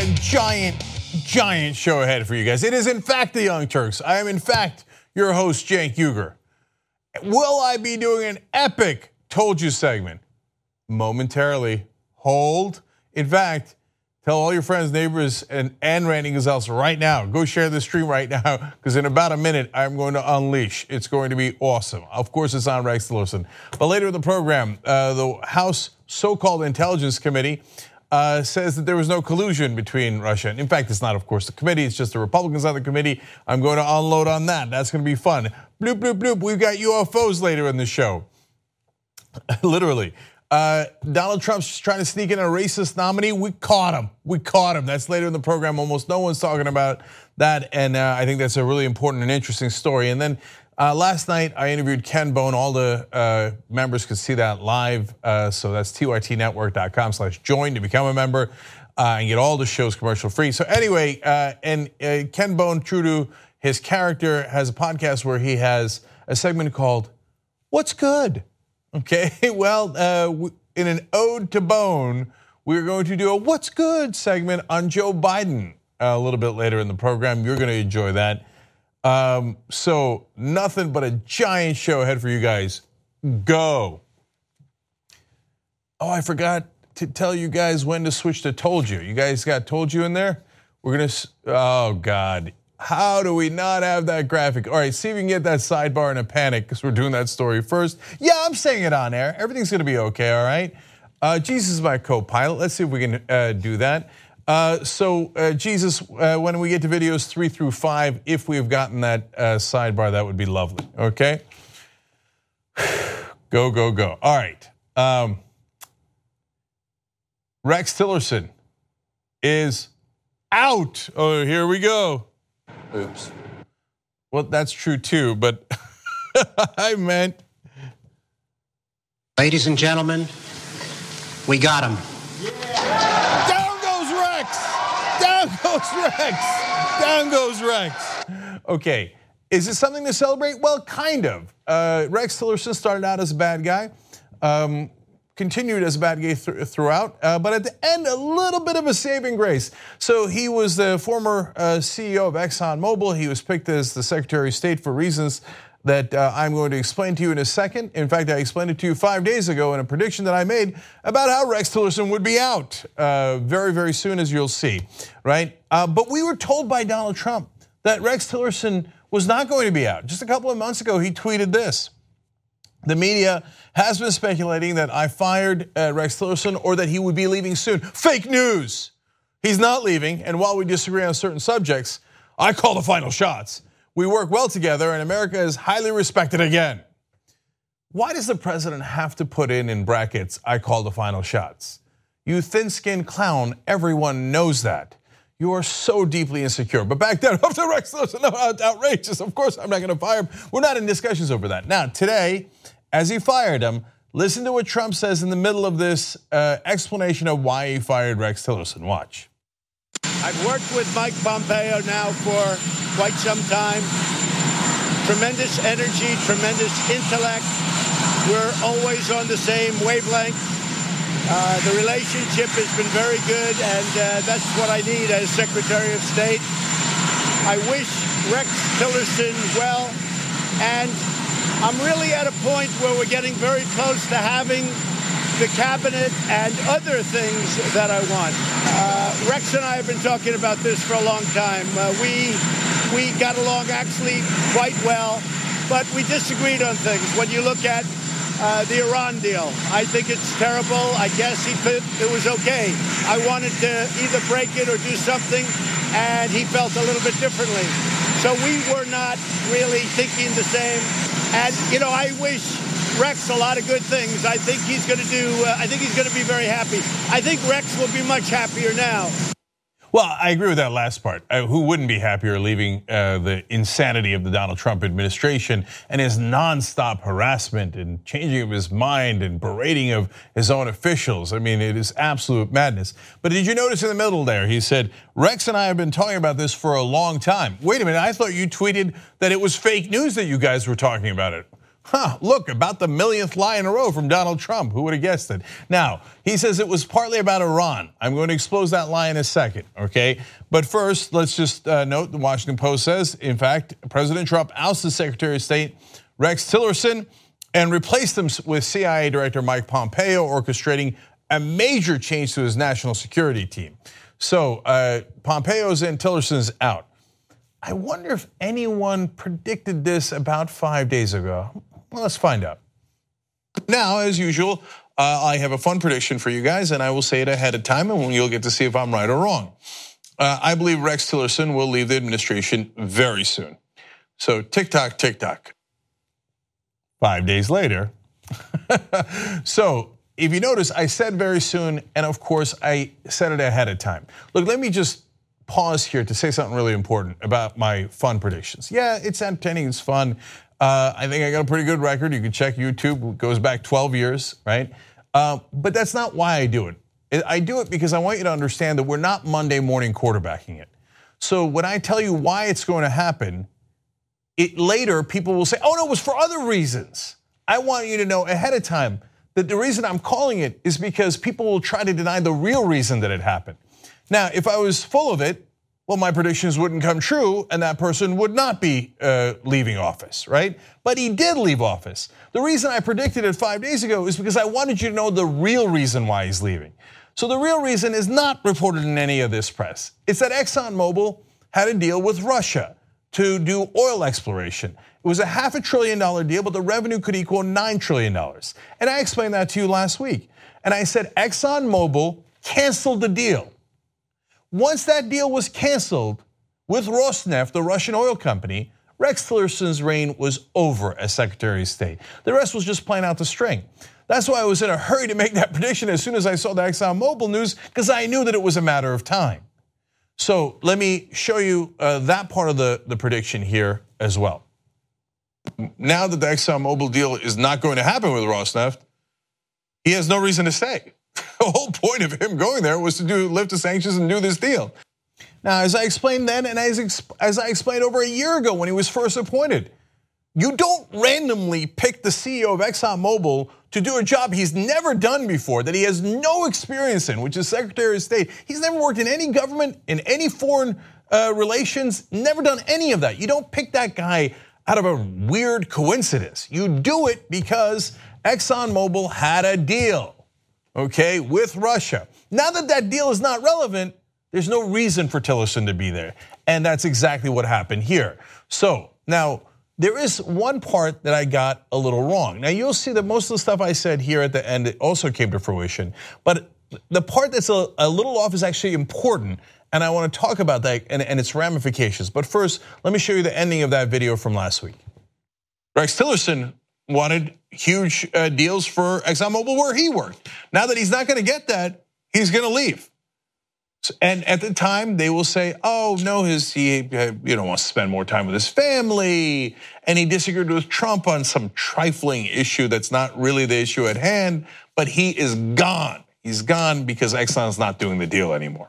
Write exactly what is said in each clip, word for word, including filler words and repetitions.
got a giant, giant show ahead for you guys. It is in fact the Young Turks. I am in fact your host, Cenk Uygur. Will I be doing an epic Told You segment? Momentarily. Hold. In fact, tell all your friends, neighbors, and, and Randy Gazelles right now. Go share the stream right now, because in about a minute, I'm going to unleash. It's going to be awesome. Of course, it's on Rex Tillerson. But later in the program, uh, the House so-called Intelligence Committee uh, says that there was no collusion between Russia. And in fact, it's not, of course, the committee. It's just the Republicans on the committee. I'm going to unload on that. That's going to be fun. Bloop, bloop, bloop. We've got U F Os later in the show. Literally. Uh, Donald Trump's trying to sneak in a racist nominee. We caught him. We caught him. That's later in the program. Almost no one's talking about that, and uh, I think that's a really important and interesting story. And then uh, last night I interviewed Ken Bone. All the uh, members could see that live. Uh, so that's T Y T network dot com slash join to become a member uh, and get all the shows commercial free. So anyway, uh, and uh, Ken Bone, true to his character, has a podcast where he has a segment called "What's Good." Okay, well, uh, in an ode to Bone, we're going to do a What's Good segment on Joe Biden a little bit later in the program. You're going to enjoy that. Um, so nothing but a giant show ahead for you guys. Go. Oh, I forgot to tell you guys when to switch to Told You. You guys got Told You in there? We're going to, oh God. How do we not have that graphic? All right, see if you can get that sidebar in a panic, because we're doing that story first. Yeah, I'm saying it on air. Everything's going to be okay, all right? Uh, Jesus is my co-pilot. Let's see if we can uh, do that. Uh, so, uh, Jesus, uh, when we get to videos three through five, if we've gotten that uh, sidebar, that would be lovely, okay? Go, go, go. All right. Um, Rex Tillerson is out. Oh, here we go. Oops. Well, that's true too, but I meant. Ladies and gentlemen, we got him. Yeah. Down goes Rex. Down goes Rex. Down goes Rex. Okay, is it something to celebrate? Well, kind of. Uh, Rex Tillerson started out as a bad guy. Um, Continued as a bad guy th- throughout, uh, but at the end, a little bit of a saving grace. So he was the former uh, C E O of ExxonMobil. He was picked as the Secretary of State for reasons that uh, I'm going to explain to you in a second. In fact, I explained it to you five days ago in a prediction that I made about how Rex Tillerson would be out uh, very, very soon, as you'll see, right? Uh, but we were told by Donald Trump that Rex Tillerson was not going to be out. Just a couple of months ago, he tweeted this. The media has been speculating that I fired uh, Rex Tillerson or that he would be leaving soon. Fake news. He's not leaving, and while we disagree on certain subjects, I call the final shots. We work well together, and America is highly respected again. Why does the president have to put in in brackets, I call the final shots? You thin-skinned clown, everyone knows that. You are so deeply insecure. But back then, up to Rex Tillerson, no, outrageous. Of course, I'm not going to fire him. We're not in discussions over that. Now, today, as he fired him, listen to what Trump says in the middle of this uh, explanation of why he fired Rex Tillerson. Watch. I've worked with Mike Pompeo now for quite some time. Tremendous energy, tremendous intellect. We're always on the same wavelength. Uh, the relationship has been very good, and uh, that's what I need as Secretary of State. I wish Rex Tillerson well, and I'm really at a point where we're getting very close to having the cabinet and other things that I want. Uh, Rex and I have been talking about this for a long time. Uh, we we got along actually quite well, but we disagreed on things. When you look at uh, the Iran deal, I think it's terrible. I guess he put, it was okay. I wanted to either break it or do something, and he felt a little bit differently. So we were not really thinking the same. And, you know, I wish Rex a lot of good things. I think he's going to do, uh, I think he's going to be very happy. I think Rex will be much happier now. Well, I agree with that last part. Uh, who wouldn't be happier leaving uh, the insanity of the Donald Trump administration and his nonstop harassment and changing of his mind and berating of his own officials? I mean, it is absolute madness. But did you notice in the middle there, he said, Rex and I have been talking about this for a long time. Wait a minute, I thought you tweeted that it was fake news that you guys were talking about it. Huh, look, about the millionth lie in a row from Donald Trump. Who would have guessed it? Now, he says it was partly about Iran. I'm going to expose that lie in a second, okay? But first, let's just uh, note the Washington Post says, in fact, President Trump ousted Secretary of State Rex Tillerson and replaced him with C I A Director Mike Pompeo, orchestrating a major change to his national security team. So uh, Pompeo's in, Tillerson's out. I wonder if anyone predicted this about five days ago. Well, let's find out. Now, as usual, uh, I have a fun prediction for you guys, and I will say it ahead of time, and you'll get to see if I'm right or wrong. Uh, I believe Rex Tillerson will leave the administration very soon. So tick-tock, tick-tock. Five days later. So if you notice, I said very soon, and of course, I said it ahead of time. Look, let me just pause here to say something really important about my fun predictions. Yeah, it's entertaining, it's fun. Uh, I think I got a pretty good record. You can check YouTube, it goes back twelve years, right? Uh, but that's not why I do it. I do it because I want you to understand that we're not Monday morning quarterbacking it. So when I tell you why it's going to happen, it later people will say, oh no, it was for other reasons. I want you to know ahead of time that the reason I'm calling it is because people will try to deny the real reason that it happened. Now, if I was full of it, well, my predictions wouldn't come true and that person would not be uh, leaving office, right? But he did leave office. The reason I predicted it five days ago is because I wanted you to know the real reason why he's leaving. So the real reason is not reported in any of this press. It's that ExxonMobil had a deal with Russia to do oil exploration. It was a half a trillion dollar deal, but the revenue could equal nine trillion dollars. And I explained that to you last week. And I said ExxonMobil canceled the deal. Once that deal was canceled with Rosneft, the Russian oil company, Rex Tillerson's reign was over as Secretary of State. The rest was just playing out the string. That's why I was in a hurry to make that prediction as soon as I saw the ExxonMobil news, because I knew that it was a matter of time. So let me show you uh, that part of the, the prediction here as well. Now that the ExxonMobil deal is not going to happen with Rosneft, he has no reason to stay. The whole point of him going there was to do lift the sanctions and do this deal. Now, as I explained then, and as, as I explained over a year ago when he was first appointed, you don't randomly pick the C E O of ExxonMobil to do a job he's never done before, that he has no experience in, which is Secretary of State. He's never worked in any government, in any foreign uh, relations, never done any of that. You don't pick that guy out of a weird coincidence. You do it because ExxonMobil had a deal, okay, with Russia. Now that that deal is not relevant, there's no reason for Tillerson to be there. And that's exactly what happened here. So now, there is one part that I got a little wrong. Now you'll see that most of the stuff I said here at the end also came to fruition. But the part that's a, a little off is actually important. And I want to talk about that and, and its ramifications. But first, let me show you the ending of that video from last week. Rex Tillerson wanted huge uh, deals for ExxonMobil where he worked. Now that he's not going to get that, he's going to leave. And at the time, they will say, oh, no, his, he you know, wants to spend more time with his family, and he disagreed with Trump on some trifling issue that's not really the issue at hand, but he is gone. He's gone because Exxon's not doing the deal anymore.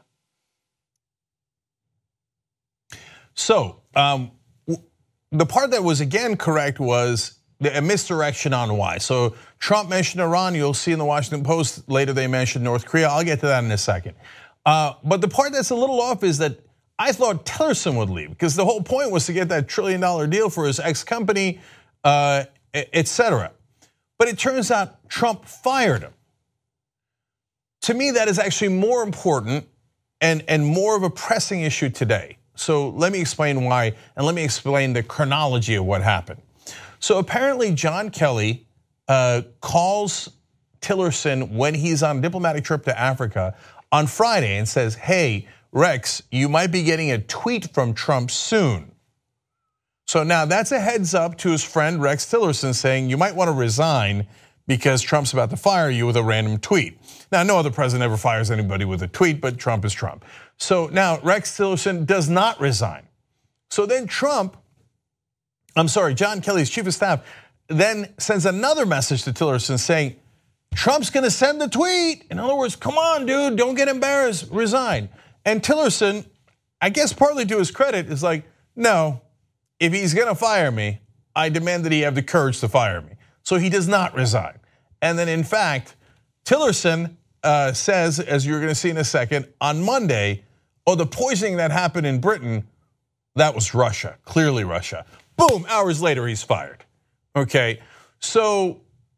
So um, the part that was again correct was a misdirection on why. So Trump mentioned Iran. You'll see in the Washington Post later they mentioned North Korea. I'll get to that in a second. Uh, but the part that's a little off is that I thought Tillerson would leave because the whole point was to get that trillion dollar deal for his ex-company, uh, et cetera. But it turns out Trump fired him. To me, that is actually more important and, and more of a pressing issue today. So let me explain why, and let me explain the chronology of what happened. So apparently John Kelly uh, calls Tillerson when he's on a diplomatic trip to Africa on Friday and says, hey, Rex, you might be getting a tweet from Trump soon. So now that's a heads up to his friend Rex Tillerson saying you might want to resign because Trump's about to fire you with a random tweet. Now, no other president ever fires anybody with a tweet, but Trump is Trump. So now Rex Tillerson does not resign. So then Trump, I'm sorry, John Kelly's chief of staff, then sends another message to Tillerson saying, Trump's gonna send the tweet. In other words, come on, dude, don't get embarrassed, resign. And Tillerson, I guess partly to his credit, is like, no, if he's gonna fire me, I demand that he have the courage to fire me. So he does not resign. And then in fact, Tillerson uh, says, as you're gonna see in a second, on Monday, oh, the poisoning that happened in Britain, that was Russia, clearly Russia. Boom, hours later he's fired, okay? So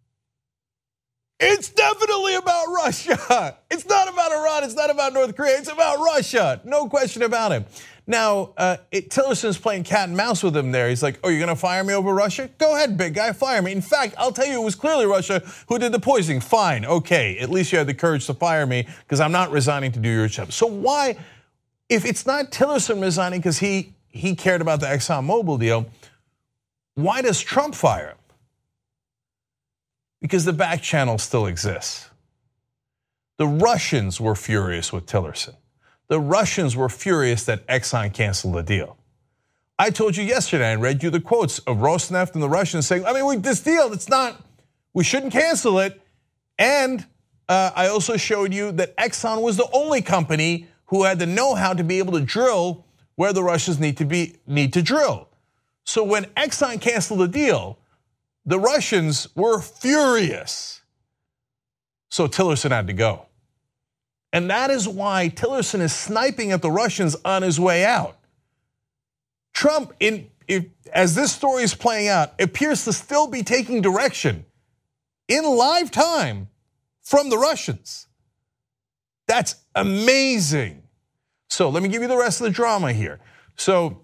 it's definitely about Russia. It's not about Iran, it's not about North Korea, it's about Russia, no question about it. Now, uh, it, Tillerson's playing cat and mouse with him there. He's like, oh, you're gonna fire me over Russia? Go ahead, big guy, fire me. In fact, I'll tell you, it was clearly Russia who did the poisoning. Fine, okay, at least you had the courage to fire me because I'm not resigning to do your job. So why, if it's not Tillerson resigning because he, he cared about the ExxonMobil deal, why does Trump fire him? Because the back channel still exists. The Russians were furious with Tillerson. The Russians were furious that Exxon canceled the deal. I told you yesterday, I read you the quotes of Rosneft and the Russians saying, I mean, we, this deal, it's not, we shouldn't cancel it. And uh, I also showed you that Exxon was the only company who had the know-how to be able to drill where the Russians need to be need to drill. So when Exxon canceled the deal, the Russians were furious. So Tillerson had to go. And that is why Tillerson is sniping at the Russians on his way out. Trump, in, if, as this story is playing out, appears to still be taking direction in live time from the Russians. That's amazing. So let me give you the rest of the drama here. So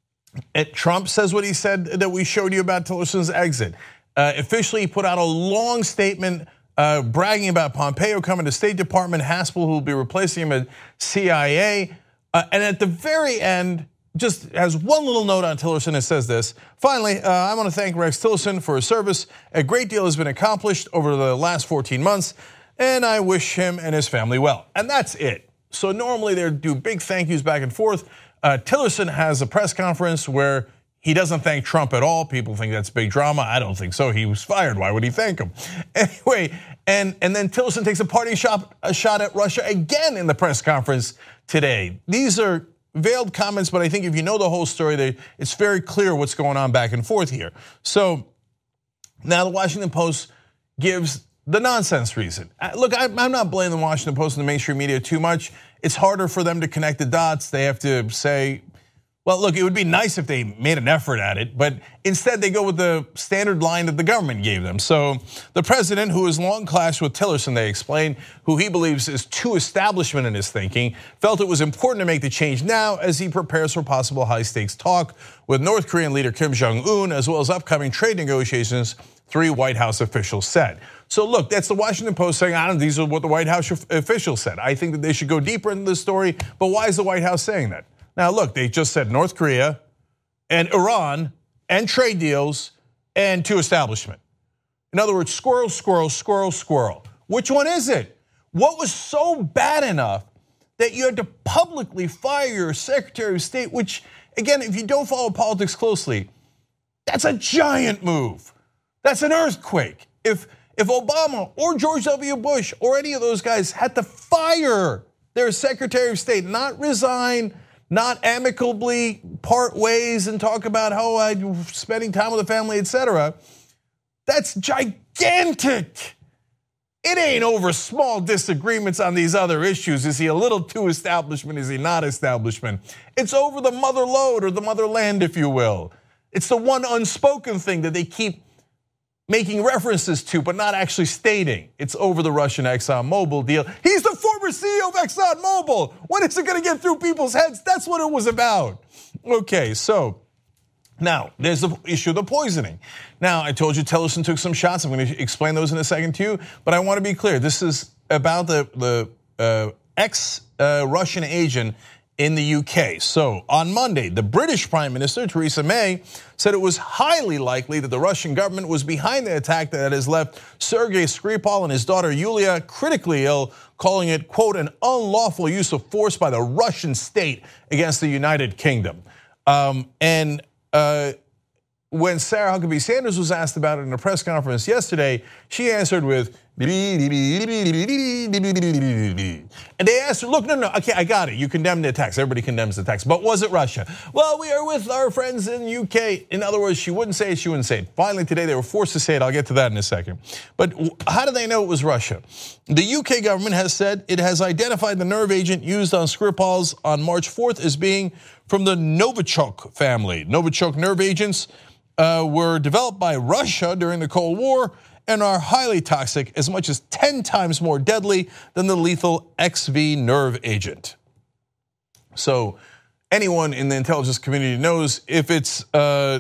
Trump says what he said that we showed you about Tillerson's exit. Uh, officially, he put out a long statement uh, bragging about Pompeo coming to State Department, Haspel, who will be replacing him at C I A. Uh, and at the very end, just has one little note on Tillerson. It says this: finally, uh, I want to thank Rex Tillerson for his service. A great deal has been accomplished over the last fourteen months, and I wish him and his family well. And that's it. So normally they do big thank yous back and forth. Uh, Tillerson has a press conference where he doesn't thank Trump at all. People think that's big drama. I don't think so. He was fired. Why would he thank him? Anyway, and, and then Tillerson takes a parting shot, a shot at Russia again in the press conference today. These are veiled comments, but I think if you know the whole story, they, it's very clear what's going on back and forth here. So now the Washington Post gives the nonsense reason. Look, I'm not blaming the Washington Post and the mainstream media too much. It's harder for them to connect the dots. They have to say, well, look, it would be nice if they made an effort at it, but instead they go with the standard line that the government gave them. So the president, who has long clashed with Tillerson, they explain, who he believes is too establishment in his thinking, felt it was important to make the change now as he prepares for possible high-stakes talk with North Korean leader Kim Jong-un, as well as upcoming trade negotiations, three White House officials said. So look, that's the Washington Post saying, I don't know, these are what the White House officials said. I think that they should go deeper into the story, but why is the White House saying that? Now look, they just said North Korea and Iran and trade deals and two establishment. In other words, squirrel, squirrel, squirrel, squirrel. Which one is it? What was so bad enough that you had to publicly fire your Secretary of State, which again, if you don't follow politics closely, that's a giant move. That's an earthquake. If If Obama or George W. Bush or any of those guys had to fire their Secretary of State, not resign, not amicably part ways and talk about how I'm spending time with the family, et cetera, that's gigantic. It ain't over small disagreements on these other issues. Is he a little too establishment? Is he not establishment? It's over the mother lode or the motherland, if you will. It's the one unspoken thing that they keep making references to, but not actually stating. It's over the Russian ExxonMobil deal. He's the former C E O of ExxonMobil. When is it gonna get through people's heads? That's what it was about. Okay, so now there's the issue of the poisoning. Now, I told you Tillerson took some shots. I'm gonna explain those in a second too, but I wanna be clear. This is about the, the uh, ex-Russian uh, agent in the U K. So on Monday, the British Prime Minister, Theresa May, said it was highly likely that the Russian government was behind the attack that has left Sergei Skripal and his daughter Yulia critically ill, calling it, quote, an unlawful use of force by the Russian state against the United Kingdom. Um, and uh, when Sarah Huckabee Sanders was asked about it in a press conference yesterday, she answered with, and they asked answer. Look, no, no, okay, I got it. You condemned the attacks. Everybody condemns the attacks. But was it Russia? Well, we are with our friends in the U K. In other words, she wouldn't say it, she wouldn't say it. Finally, today they were forced to say it. I'll get to that in a second. But how do they know it was Russia? The U K government has said it has identified the nerve agent used on Skripals on March fourth as being from the Novichok family. Novichok nerve agents uh, were developed by Russia during the Cold War and are highly toxic, as much as ten times more deadly than the lethal X V nerve agent. So anyone in the intelligence community knows if it's uh,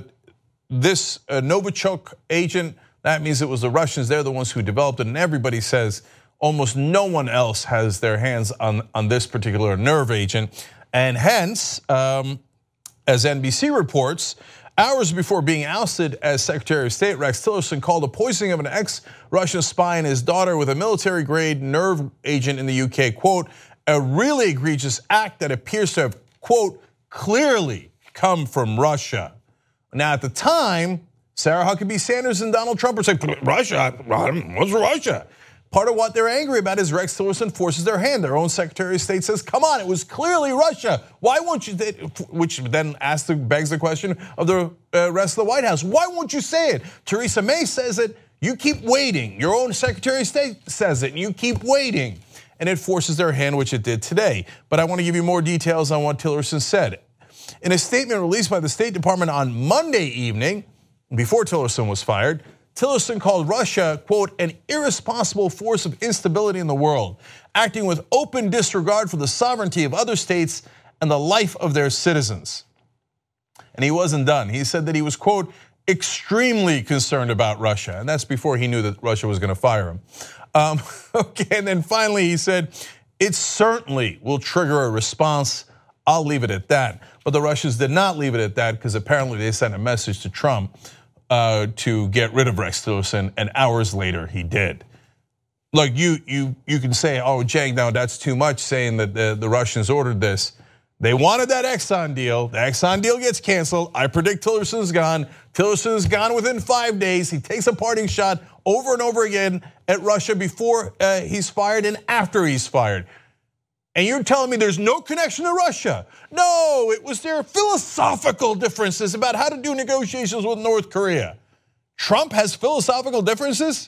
this uh, Novichok agent, that means it was the Russians. They're the ones who developed it, and everybody says almost no one else has their hands on, on this particular nerve agent. And hence, um, as N B C reports, hours before being ousted as Secretary of State, Rex Tillerson called the poisoning of an ex-Russian spy and his daughter with a military-grade nerve agent in the U K, quote, a really egregious act that appears to have, quote, clearly come from Russia. Now, at the time, Sarah Huckabee Sanders and Donald Trump were saying, Russia? What's Russia? Part of what they're angry about is Rex Tillerson forces their hand. Their own Secretary of State says, come on, it was clearly Russia. Why won't you, which then asks the, begs the question of the rest of the White House. Why won't you say it? Theresa May says it, you keep waiting. Your own Secretary of State says it, and you keep waiting. And it forces their hand, which it did today. But I want to give you more details on what Tillerson said. In a statement released by the State Department on Monday evening, before Tillerson was fired, Tillerson called Russia, quote, an irresponsible force of instability in the world, acting with open disregard for the sovereignty of other states and the life of their citizens. And he wasn't done. He said that he was, quote, extremely concerned about Russia. And that's before he knew that Russia was going to fire him. Um, okay, and then finally he said, it certainly will trigger a response. I'll leave it at that. But the Russians did not leave it at that because apparently they sent a message to Trump Uh, to get rid of Rex Tillerson, and hours later he did. Look, you you you can say, oh, Cenk, no, that's too much, saying that the, the Russians ordered this. They wanted that Exxon deal. The Exxon deal gets canceled. I predict Tillerson's gone. Tillerson's gone within five days. He takes a parting shot over and over again at Russia before uh, he's fired and after he's fired. And you're telling me there's no connection to Russia? No, it was their philosophical differences about how to do negotiations with North Korea. Trump has philosophical differences?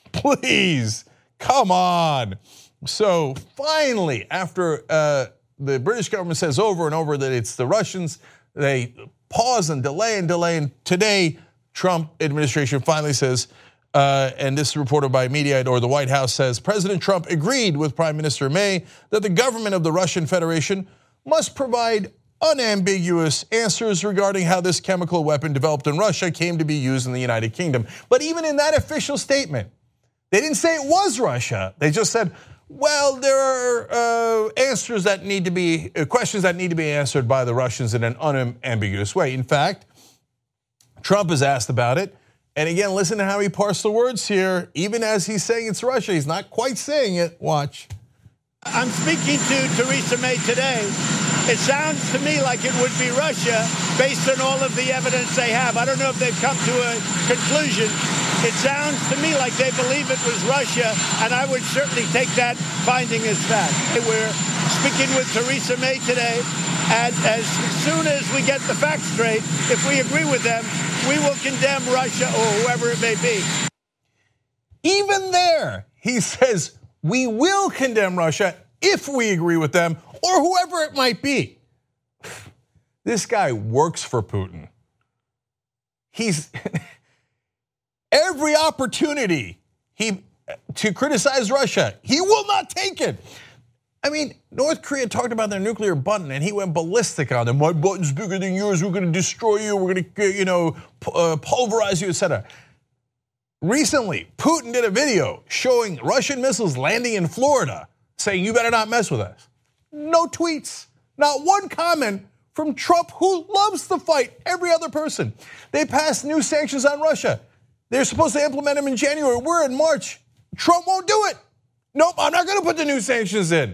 Please, come on. So finally, after uh, the British government says over and over that it's the Russians, they pause and delay and delay. And today, Trump administration finally says, Uh, and this is reported by Mediaite, or the White House says, President Trump agreed with Prime Minister May that the government of the Russian Federation must provide unambiguous answers regarding how this chemical weapon developed in Russia came to be used in the United Kingdom. But even in that official statement, they didn't say it was Russia. They just said, well, there are uh, answers that need to be, uh, questions that need to be answered by the Russians in an unambiguous way. In fact, Trump is asked about it. And again, listen to how he parsed the words here. Even as he's saying it's Russia, he's not quite saying it. Watch. I'm speaking to Theresa May today. It sounds to me like it would be Russia based on all of the evidence they have. I don't know if they've come to a conclusion. It sounds to me like they believe it was Russia, and I would certainly take that finding as fact. We're speaking with Theresa May today, and as soon as we get the facts straight, if we agree with them, we will condemn Russia or whoever it may be. Even there, he says, we will condemn Russia if we agree with them or whoever it might be. This guy works for Putin. He's every opportunity he to criticize Russia, he will not take it. I mean, North Korea talked about their nuclear button, and he went ballistic on them. My button's bigger than yours. We're going to destroy you. We're going to, you know, pulverize you, et cetera. Recently, Putin did a video showing Russian missiles landing in Florida, saying, you better not mess with us. No tweets, not one comment from Trump, who loves to fight every other person. They passed new sanctions on Russia. They're supposed to implement them in January. We're in March. Trump won't do it. Nope, I'm not going to put the new sanctions in.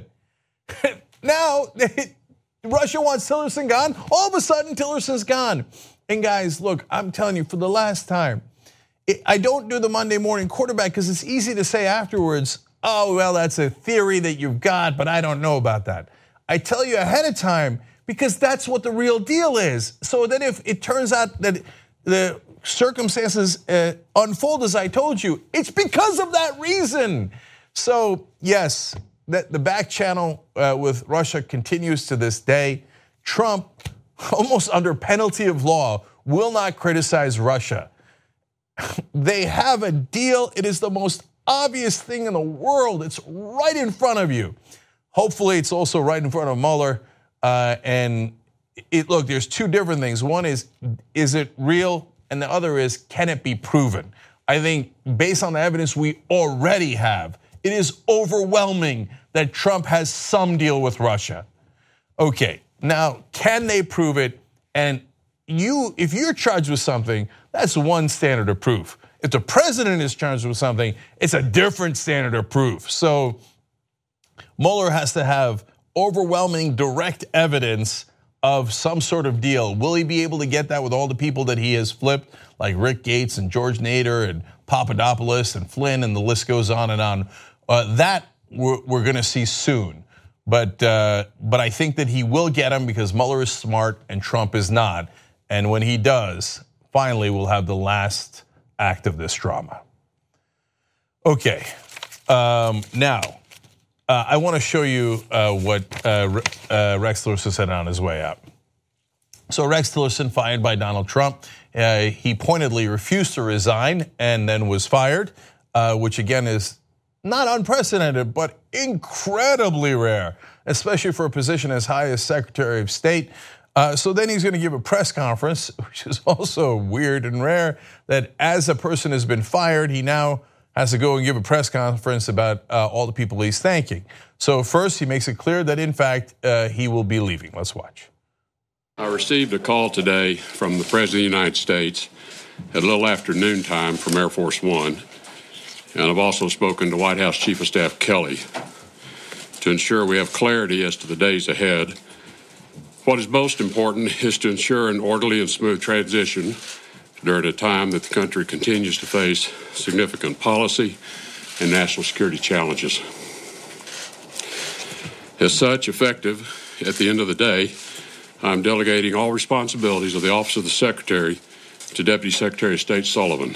Now, Russia wants Tillerson gone. All of a sudden, Tillerson's gone. And guys, look, I'm telling you, for the last time, I don't do the Monday morning quarterback because it's easy to say afterwards, oh, well, that's a theory that you've got, but I don't know about that. I tell you ahead of time because that's what the real deal is. So that if it turns out that the circumstances uh, unfold as I told you, it's because of that reason. So yes, that the back channel uh, with Russia continues to this day. Trump, almost under penalty of law, will not criticize Russia. They have a deal. It is the most obvious thing in the world. It's right in front of you. Hopefully, it's also right in front of Mueller. Uh, and it, look, there's two different things. One is, is it real? And the other is, can it be proven? I think based on the evidence we already have, it is overwhelming that Trump has some deal with Russia. Okay, now, can they prove it? And you, if you're charged with something, that's one standard of proof. If the president is charged with something, it's a different standard of proof. So Mueller has to have overwhelming direct evidence of some sort of deal. Will he be able to get that with all the people that he has flipped, like Rick Gates and George Nader and Papadopoulos and Flynn, and the list goes on and on? Uh, that we're, we're going to see soon. But uh, but I think that he will get him because Mueller is smart and Trump is not. And when he does, finally we'll have the last act of this drama. Okay, um, now uh, I want to show you uh, what uh, uh, Rex Tillerson said on his way out. So Rex Tillerson, fired by Donald Trump, uh, he pointedly refused to resign and then was fired, uh, which again is not unprecedented, but incredibly rare, especially for a position as high as Secretary of State. Uh, so then he's going to give a press conference, which is also weird and rare, that as a person has been fired, he now has to go and give a press conference about uh, all the people he's thanking. So first, he makes it clear that, in fact, uh, he will be leaving. Let's watch. I received a call today from the President of the United States at a little after noontime from Air Force One. And I've also spoken to White House Chief of Staff Kelly to ensure we have clarity as to the days ahead. What is most important is to ensure an orderly and smooth transition during a time that the country continues to face significant policy and national security challenges. As such, effective at the end of the day, I'm delegating all responsibilities of the Office of the Secretary to Deputy Secretary of State Sullivan.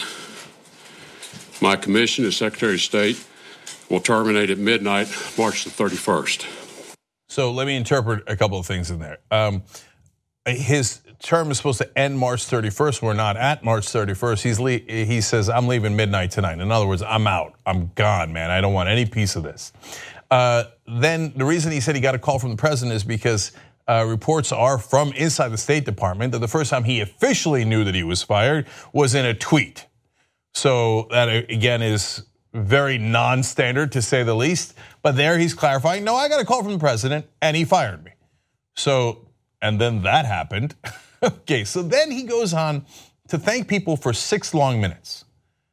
My commission as Secretary of State will terminate at midnight, March the thirty-first. So let me interpret a couple of things in there. Um, his term is supposed to end March thirty-first. We're not at March thirty-first. He's le- he says, I'm leaving midnight tonight. In other words, I'm out. I'm gone, man. I don't want any piece of this. Uh, then the reason he said he got a call from the president is because uh, reports are from inside the State Department that the first time he officially knew that he was fired was in a tweet. So that, again, is very non-standard, to say the least. But there he's clarifying, no, I got a call from the president, and he fired me. So, and then that happened. Okay, so then he goes on to thank people for six long minutes.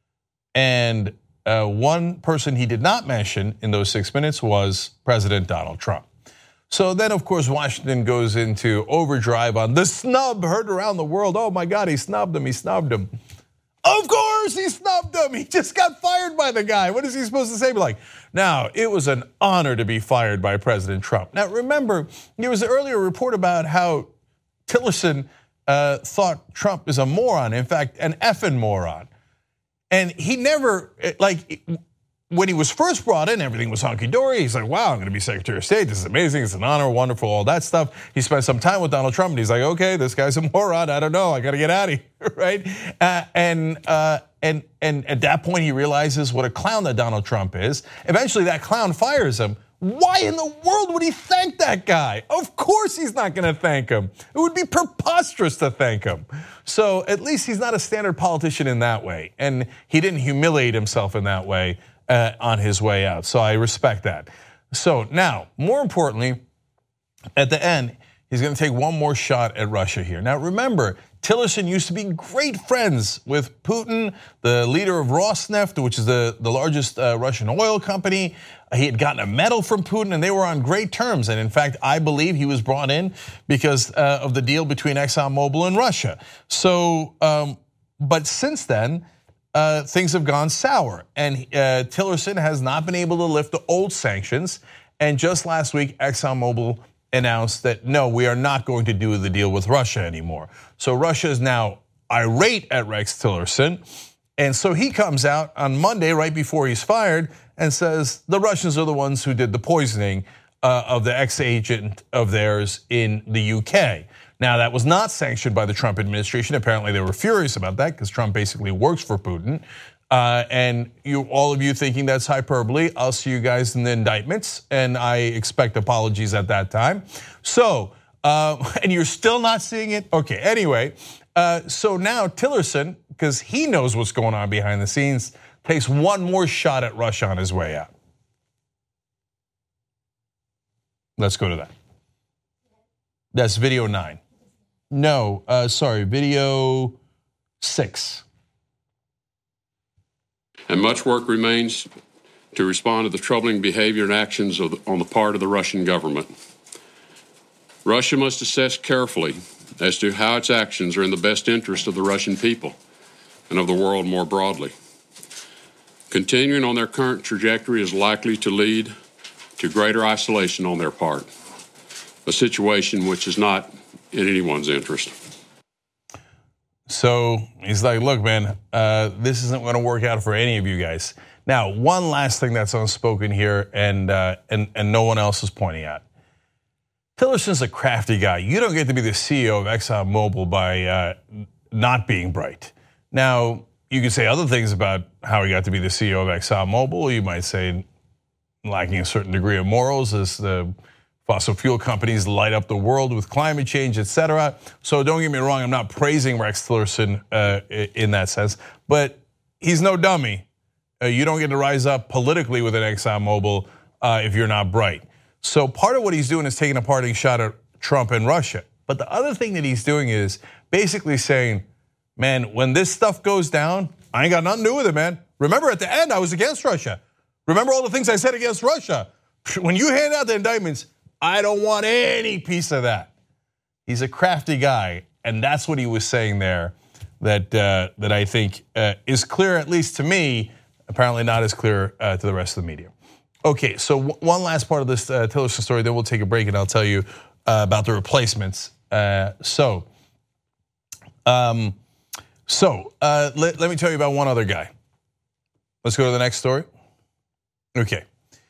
And uh, one person he did not mention in those six minutes was President Donald Trump. So then, of course, Washington goes into overdrive on the snub heard around the world. Oh my God, he snubbed him, he snubbed him. Of course he snubbed him. He just got fired by the guy. What is he supposed to say? Like, now, it was an honor to be fired by President Trump. Now, remember, there was an earlier report about how Tillerson uh, thought Trump is a moron. In fact, an effing moron. And he never, like, when he was first brought in, everything was hunky-dory. He's like, wow, I'm gonna be Secretary of State. This is amazing, it's an honor, wonderful, all that stuff. He spent some time with Donald Trump and he's like, okay, this guy's a moron, I don't know, I gotta get out of here, right? Uh, and, uh, and, and at that point he realizes what a clown that Donald Trump is. Eventually that clown fires him. Why in the world would he thank that guy? Of course he's not gonna thank him. It would be preposterous to thank him. So at least he's not a standard politician in that way. And he didn't humiliate himself in that way uh, on his way out. So I respect that. So now, more importantly, at the end, he's gonna take one more shot at Russia here. Now remember, Tillerson used to be great friends with Putin, the leader of Rosneft, which is the, the largest uh, Russian oil company. He had gotten a medal from Putin and they were on great terms. And in fact, I believe he was brought in because uh, of the deal between ExxonMobil and Russia. So, um, but since then, uh, things have gone sour. And uh, Tillerson has not been able to lift the old sanctions. And just last week, ExxonMobil announced that, no, we are not going to do the deal with Russia anymore. So Russia is now irate at Rex Tillerson. And so he comes out on Monday, right before he's fired, and says the Russians are the ones who did the poisoning uh, of the ex-agent of theirs in the U K. Now, that was not sanctioned by the Trump administration. Apparently, they were furious about that because Trump basically works for Putin. Uh, and you, all of you thinking that's hyperbole, I'll see you guys in the indictments, and I expect apologies at that time. So, uh, and you're still not seeing it? Okay, anyway, uh, so now Tillerson, because he knows what's going on behind the scenes, takes one more shot at Russia on his way out. Let's go to that. That's video nine. No, uh, sorry, video six. And much work remains to respond to the troubling behavior and actions of the, on the part of the Russian government. Russia must assess carefully as to how its actions are in the best interest of the Russian people and of the world more broadly. Continuing on their current trajectory is likely to lead to greater isolation on their part, a situation which is not in anyone's interest. So he's like, look, man, uh, this isn't going to work out for any of you guys. Now, one last thing that's unspoken here, and uh, and and no one else is pointing out. Tillerson's a crafty guy. You don't get to be the C E O of ExxonMobil by uh, not being bright. Now, you can say other things about how he got to be the C E O of ExxonMobil. You might say lacking a certain degree of morals as the fossil fuel companies light up the world with climate change, et cetera. So don't get me wrong, I'm not praising Rex Tillerson uh, in that sense, but he's no dummy. Uh, you don't get to rise up politically with an ExxonMobil uh, if you're not bright. So part of what he's doing is taking a parting shot at Trump and Russia. But the other thing that he's doing is basically saying, man, when this stuff goes down, I ain't got nothing to do with it, man. Remember at the end, I was against Russia. Remember all the things I said against Russia. When you hand out the indictments, I don't want any piece of that. He's a crafty guy, and that's what he was saying there that uh, that I think uh, is clear, at least to me, apparently not as clear uh, to the rest of the media. Okay, so w- one last part of this uh, Tillerson story, then we'll take a break and I'll tell you uh, about the replacements. Uh, so, um, so uh, let, let me tell you about one other guy. Let's go to the next story. Okay.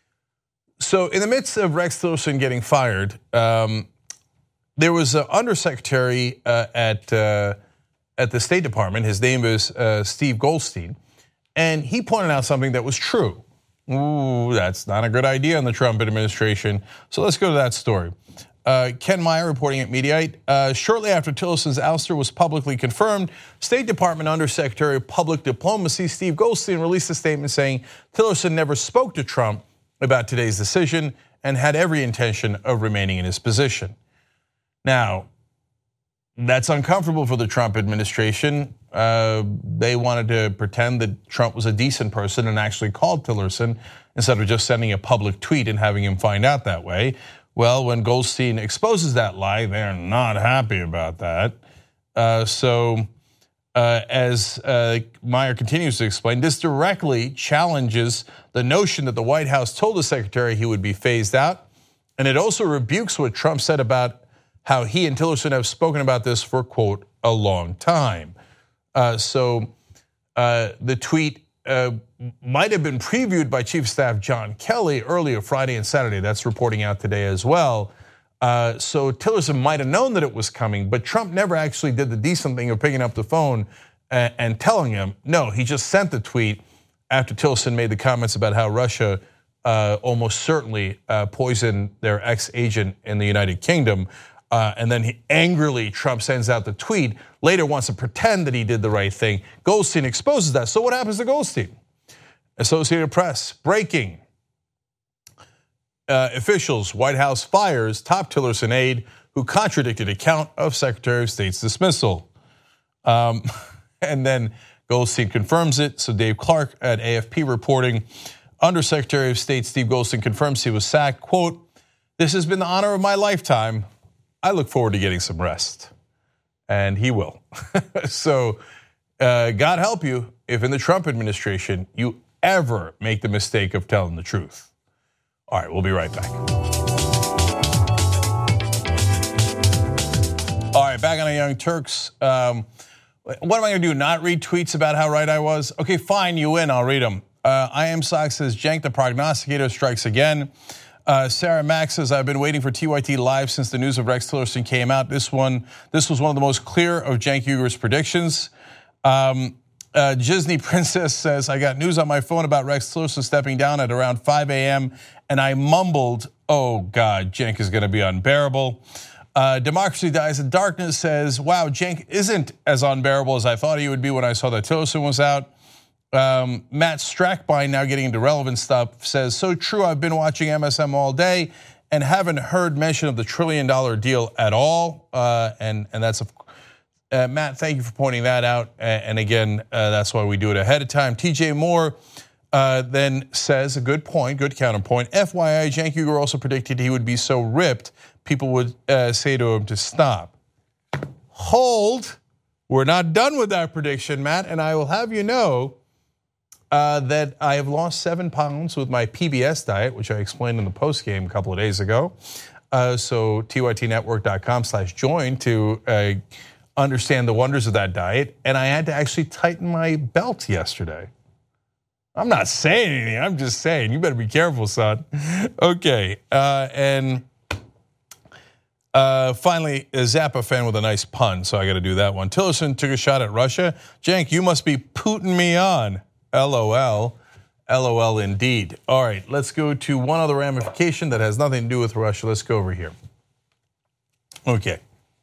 So in the midst of Rex Tillerson getting fired, um, there was an undersecretary uh, at uh, at the State Department. His name is uh, Steve Goldstein, and he pointed out something that was true. Ooh, that's not a good idea in the Trump administration. So let's go to that story. Uh, Ken Meyer reporting at Mediaite. Uh, shortly after Tillerson's ouster was publicly confirmed, State Department Undersecretary of Public Diplomacy Steve Goldstein released a statement saying Tillerson never spoke to Trump about today's decision and had every intention of remaining in his position. Now, that's uncomfortable for the Trump administration. Uh, they wanted to pretend that Trump was a decent person and actually called Tillerson instead of just sending a public tweet and having him find out that way. Well, when Goldstein exposes that lie, they're not happy about that. Uh, so uh, as uh, Meyer continues to explain, this directly challenges the notion that the White House told the secretary he would be phased out. And it also rebukes what Trump said about how he and Tillerson have spoken about this for, quote, a long time. Uh, so uh, the tweet uh, might have been previewed by Chief of Staff John Kelly earlier Friday and Saturday. That's reporting out today as well. Uh, so Tillerson might have known that it was coming, but Trump never actually did the decent thing of picking up the phone and, and telling him. No, he just sent the tweet after Tillerson made the comments about how Russia uh, almost certainly uh, poisoned their ex-agent in the United Kingdom. Uh, and then he angrily, Trump sends out the tweet, later wants to pretend that he did the right thing. Goldstein exposes that. So what happens to Goldstein? Associated Press, breaking. Uh, officials, White House fires top Tillerson aide who contradicted account of Secretary of State's dismissal. Um, and then Goldstein confirms it. So Dave Clark at A F P reporting, Undersecretary of State Steve Goldstein confirms he was sacked. Quote, "This has been the honor of my lifetime. I look forward to getting some rest." And he will. So uh, God help you if in the Trump administration you ever make the mistake of telling the truth. All right, we'll be right back. All right, back on the Young Turks. Um, what am I going to do, not read tweets about how right I was? Okay, fine, you win, I'll read them. Uh, I Am Sock says, Cenk, the prognosticator, strikes again. Uh, Sarah Mack says, I've been waiting for T Y T Live since the news of Rex Tillerson came out. This one, this was one of the most clear of Cenk Uger's predictions. Um, uh, Disney Princess says, I got news on my phone about Rex Tillerson stepping down at around five a.m. and I mumbled, oh God, Cenk is going to be unbearable. Uh, Democracy Dies in Darkness says, wow, Cenk isn't as unbearable as I thought he would be when I saw that Tillerson was out. Um, Matt Strackbine, now getting into relevant stuff, says, so true, I've been watching M S M all day and haven't heard mention of the trillion dollar deal at all. Uh, and, and that's, a, uh, Matt, thank you for pointing that out. And again, uh, that's why we do it ahead of time. T J Moore uh, then says, a good point, good counterpoint. F Y I, Cenk Uygur also predicted he would be so ripped, people would uh, say to him to stop. Hold, we're not done with that prediction, Matt, and I will have you know Uh, that I have lost seven pounds with my P B S diet, which I explained in the post game a couple of days ago. Uh, so T Y T network dot com slash join to uh, understand the wonders of that diet. And I had to actually tighten my belt yesterday. I'm not saying anything. I'm just saying you better be careful, son. Okay, uh, and uh, finally, a Zappa fan with a nice pun. So I got to do that one. Tillerson took a shot at Russia. Cenk, you must be putting me on. L O L, L O L indeed. All right, let's go to one other ramification that has nothing to do with Russia. Let's go over here. Okay.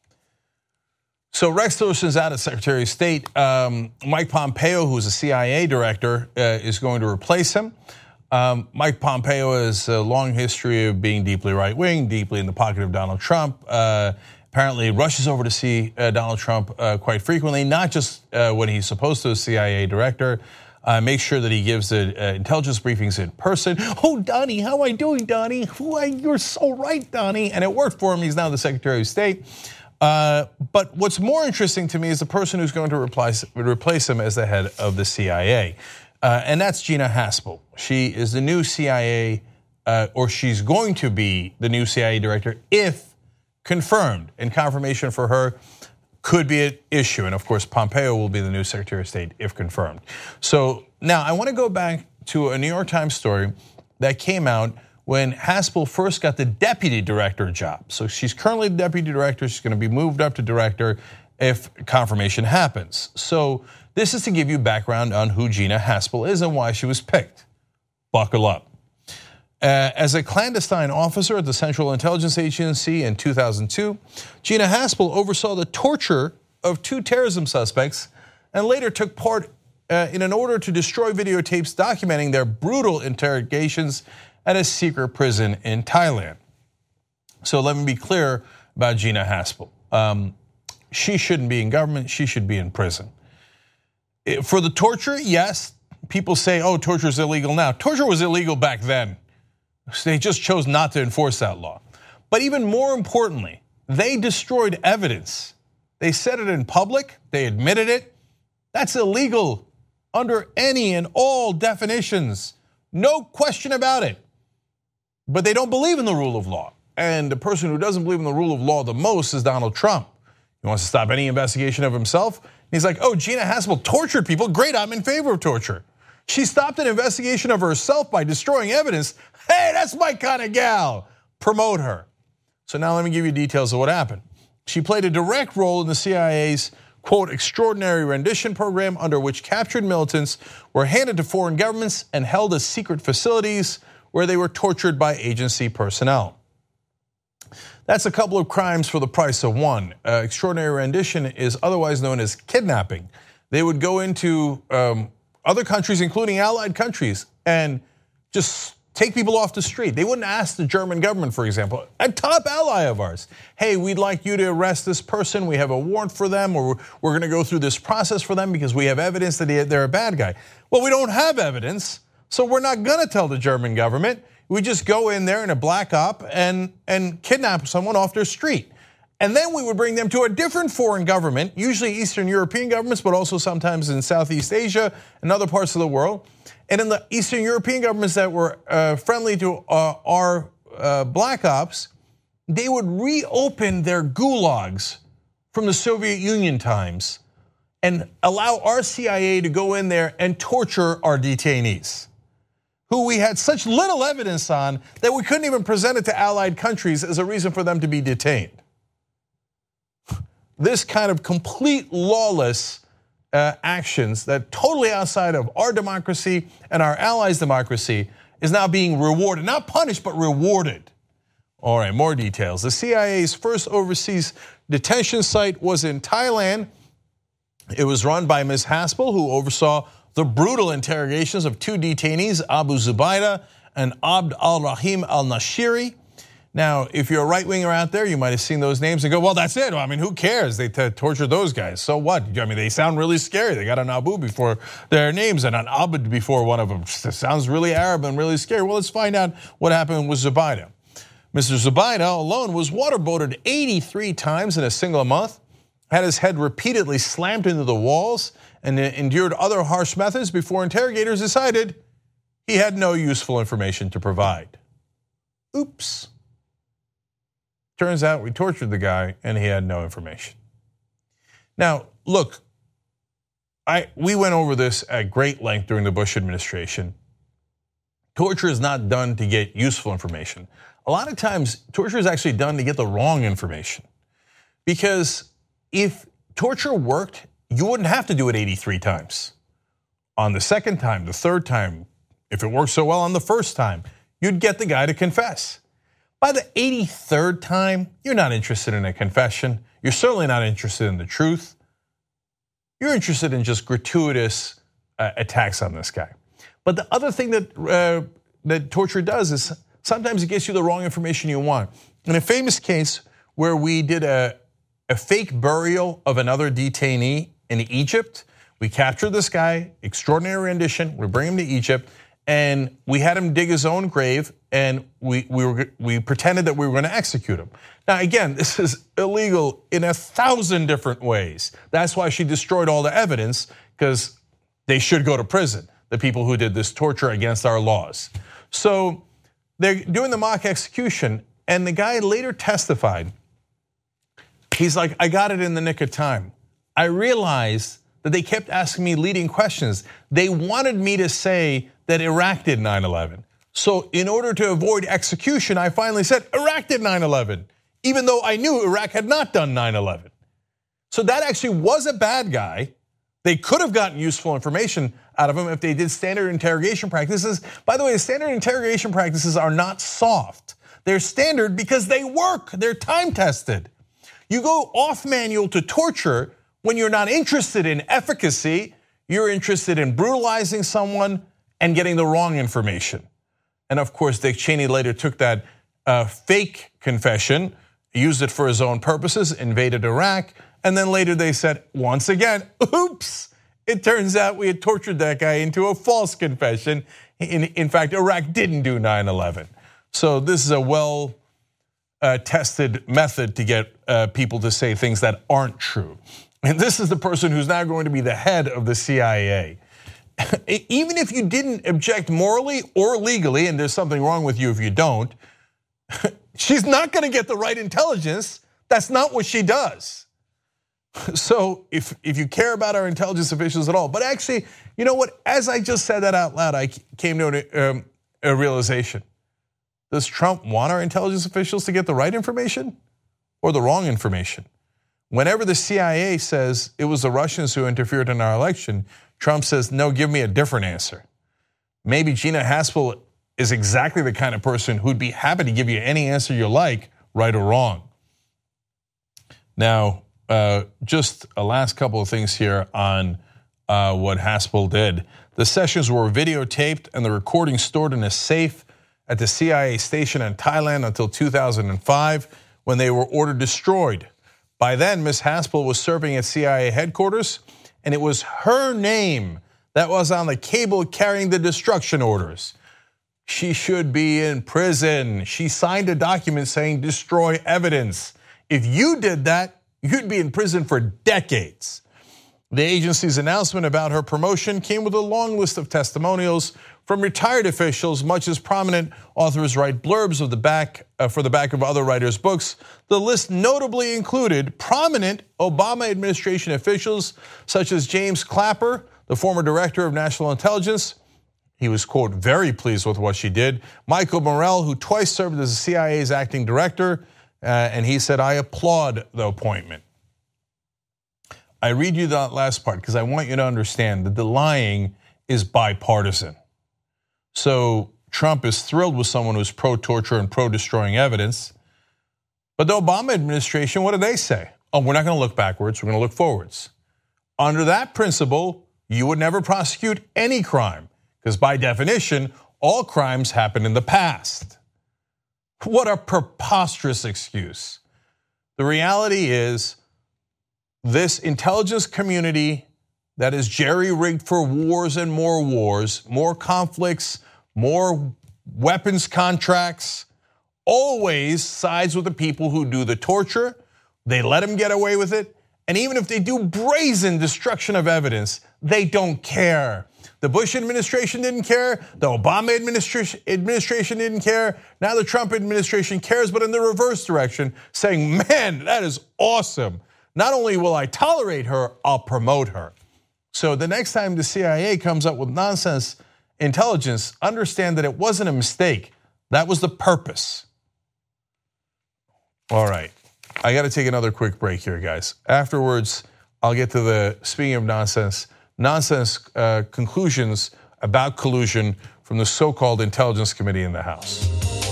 So Rex Tillerson's out as Secretary of State. Um, Mike Pompeo, who's a C I A director, uh, is going to replace him. Um, Mike Pompeo has a long history of being deeply right-wing, deeply in the pocket of Donald Trump. Uh, apparently rushes over to see uh, Donald Trump uh, quite frequently, not just uh, when he's supposed to, a C I A director. Uh, make sure that he gives the uh, intelligence briefings in person. Oh, Donnie, how are you doing, Donnie? Oh, you're so right, Donnie. And it worked for him. He's now the Secretary of State. Uh, but what's more interesting to me is the person who's going to replace, replace him as the head of the C I A. Uh, and that's Gina Haspel. She is the new C I A, uh, or she's going to be the new C I A director if confirmed. And confirmation for her could be an issue. And of course, Pompeo will be the new Secretary of State if confirmed. So now I want to go back to a New York Times story that came out when Haspel first got the deputy director job. So she's currently the deputy director. She's going to be moved up to director if confirmation happens. So this is to give you background on who Gina Haspel is and why she was picked. Buckle up. Uh, as a clandestine officer at the Central Intelligence Agency in two thousand two, Gina Haspel oversaw the torture of two terrorism suspects and later took part uh, in an order to destroy videotapes documenting their brutal interrogations at a secret prison in Thailand. So let me be clear about Gina Haspel. Um, she shouldn't be in government, she should be in prison. For the torture, yes, people say, oh, torture is illegal now. Torture was illegal back then. They just chose not to enforce that law. But even more importantly, they destroyed evidence. They said it in public, they admitted it. That's illegal under any and all definitions. No question about it. But they don't believe in the rule of law. And the person who doesn't believe in the rule of law the most is Donald Trump. He wants to stop any investigation of himself. He's like, oh, Gina Haspel tortured people. Great, I'm in favor of torture. She stopped an investigation of herself by destroying evidence. Hey, that's my kind of gal. Promote her. So now let me give you details of what happened. She played a direct role in the C I A's, quote, extraordinary rendition program under which captured militants were handed to foreign governments and held as secret facilities where they were tortured by agency personnel. That's a couple of crimes for the price of one. Uh, extraordinary rendition is otherwise known as kidnapping. They would go into um, other countries, including allied countries, and just take people off the street. They wouldn't ask the German government, for example, a top ally of ours, hey, we'd like you to arrest this person. We have a warrant for them, or we're going to go through this process for them because we have evidence that they're a bad guy. Well, we don't have evidence, so we're not going to tell the German government. We just go in there in a black op and, and kidnap someone off their street. And then we would bring them to a different foreign government, usually Eastern European governments, but also sometimes in Southeast Asia and other parts of the world. And in the Eastern European governments that were uh, friendly to uh, our uh, black ops, they would reopen their gulags from the Soviet Union times and allow our C I A to go in there and torture our detainees, who we had such little evidence on that we couldn't even present it to allied countries as a reason for them to be detained. This kind of complete lawless uh, actions that totally outside of our democracy and our allies' democracy is now being rewarded, not punished, but rewarded. All right, more details. The C I A's first overseas detention site was in Thailand. It was run by Miz Haspel, who oversaw the brutal interrogations of two detainees, Abu Zubaydah and Abd al-Rahim al-Nashiri. Now, if you're a right-winger out there, you might have seen those names and go, well, that's it. I mean, who cares? They tortured those guys. So what? I mean, they sound really scary. They got an Abu before their names and an Abd before one of them. It sounds really Arab and really scary. Well, let's find out what happened with Zubaydah. Mister Zubaydah alone was waterboarded eighty-three times in a single month, had his head repeatedly slammed into the walls, and endured other harsh methods before interrogators decided he had no useful information to provide. Oops. Turns out we tortured the guy and he had no information. Now, look, I we went over this at great length during the Bush administration. Torture is not done to get useful information. A lot of times, torture is actually done to get the wrong information. Because if torture worked, you wouldn't have to do it eighty-three times. On the second time, the third time, if it worked so well on the first time, you'd get the guy to confess. By the eighty-third time, you're not interested in a confession. You're certainly not interested in the truth. You're interested in just gratuitous uh, attacks on this guy. But the other thing that uh, that torture does is sometimes it gets you the wrong information you want. In a famous case where we did a, a fake burial of another detainee in Egypt, we captured this guy, extraordinary rendition, we bring him to Egypt, and we had him dig his own grave, and we we were we pretended that we were going to execute him. Now again, this is illegal in a thousand different ways. That's why she destroyed all the evidence, because they should go to prison, the people who did this torture against our laws. So they're doing the mock execution, and the guy later testified. He's like, I got it in the nick of time. I realized that they kept asking me leading questions. They wanted me to say that Iraq did nine eleven. So in order to avoid execution, I finally said Iraq did nine eleven, even though I knew Iraq had not done nine eleven. So that actually was a bad guy. They could have gotten useful information out of him if they did standard interrogation practices. By the way, standard interrogation practices are not soft. They're standard because they work, they're time tested. You go off manual to torture when you're not interested in efficacy, you're interested in brutalizing someone and getting the wrong information. And of course, Dick Cheney later took that uh, fake confession, used it for his own purposes, invaded Iraq, and then later they said, once again, oops, it turns out we had tortured that guy into a false confession. In, in fact, Iraq didn't do nine eleven. So this is a well uh, tested method to get uh, people to say things that aren't true. And this is the person who's now going to be the head of the C I A. Even if you didn't object morally or legally, and there's something wrong with you if you don't, she's not going to get the right intelligence. That's not what she does. So if, if you care about our intelligence officials at all, but actually, you know what, as I just said that out loud, I came to a, um, a realization. Does Trump want our intelligence officials to get the right information or the wrong information? Whenever the C I A says it was the Russians who interfered in our election, Trump says, no, give me a different answer. Maybe Gina Haspel is exactly the kind of person who'd be happy to give you any answer you like, right or wrong. Now, uh, just a last couple of things here on uh, what Haspel did. The sessions were videotaped and the recording stored in a safe at the C I A station in Thailand until two thousand five, when they were ordered destroyed. By then, Miz Haspel was serving at C I A headquarters, and it was her name that was on the cable carrying the destruction orders. She should be in prison. She signed a document saying destroy evidence. If you did that, you'd be in prison for decades. The agency's announcement about her promotion came with a long list of testimonials from retired officials, much as prominent authors write blurbs of the back uh, for the back of other writers' books. The list notably included prominent Obama administration officials such as James Clapper, the former director of national intelligence. He was, quote, very pleased with what she did. Michael Morell, who twice served as the C I A's acting director, uh, and he said, I applaud the appointment. I read you that last part because I want you to understand that the lying is bipartisan. So Trump is thrilled with someone who's pro-torture and pro-destroying evidence. But the Obama administration, what did they say? Oh, we're not going to look backwards, we're going to look forwards. Under that principle, you would never prosecute any crime because by definition, all crimes happen in the past. What a preposterous excuse. The reality is this intelligence community that is jerry-rigged for wars and more wars, more conflicts, more weapons contracts, always sides with the people who do the torture. They let them get away with it. And even if they do brazen destruction of evidence, they don't care. The Bush administration didn't care. The Obama administration administration didn't care. Now the Trump administration cares, but in the reverse direction, saying, man, that is awesome. Not only will I tolerate her, I'll promote her. So the next time the C I A comes up with nonsense intelligence, understand that it wasn't a mistake. That was the purpose. All right, I got to take another quick break here, guys. Afterwards, I'll get to the, speaking of nonsense, nonsense uh, conclusions about collusion from the so-called Intelligence Committee in the House.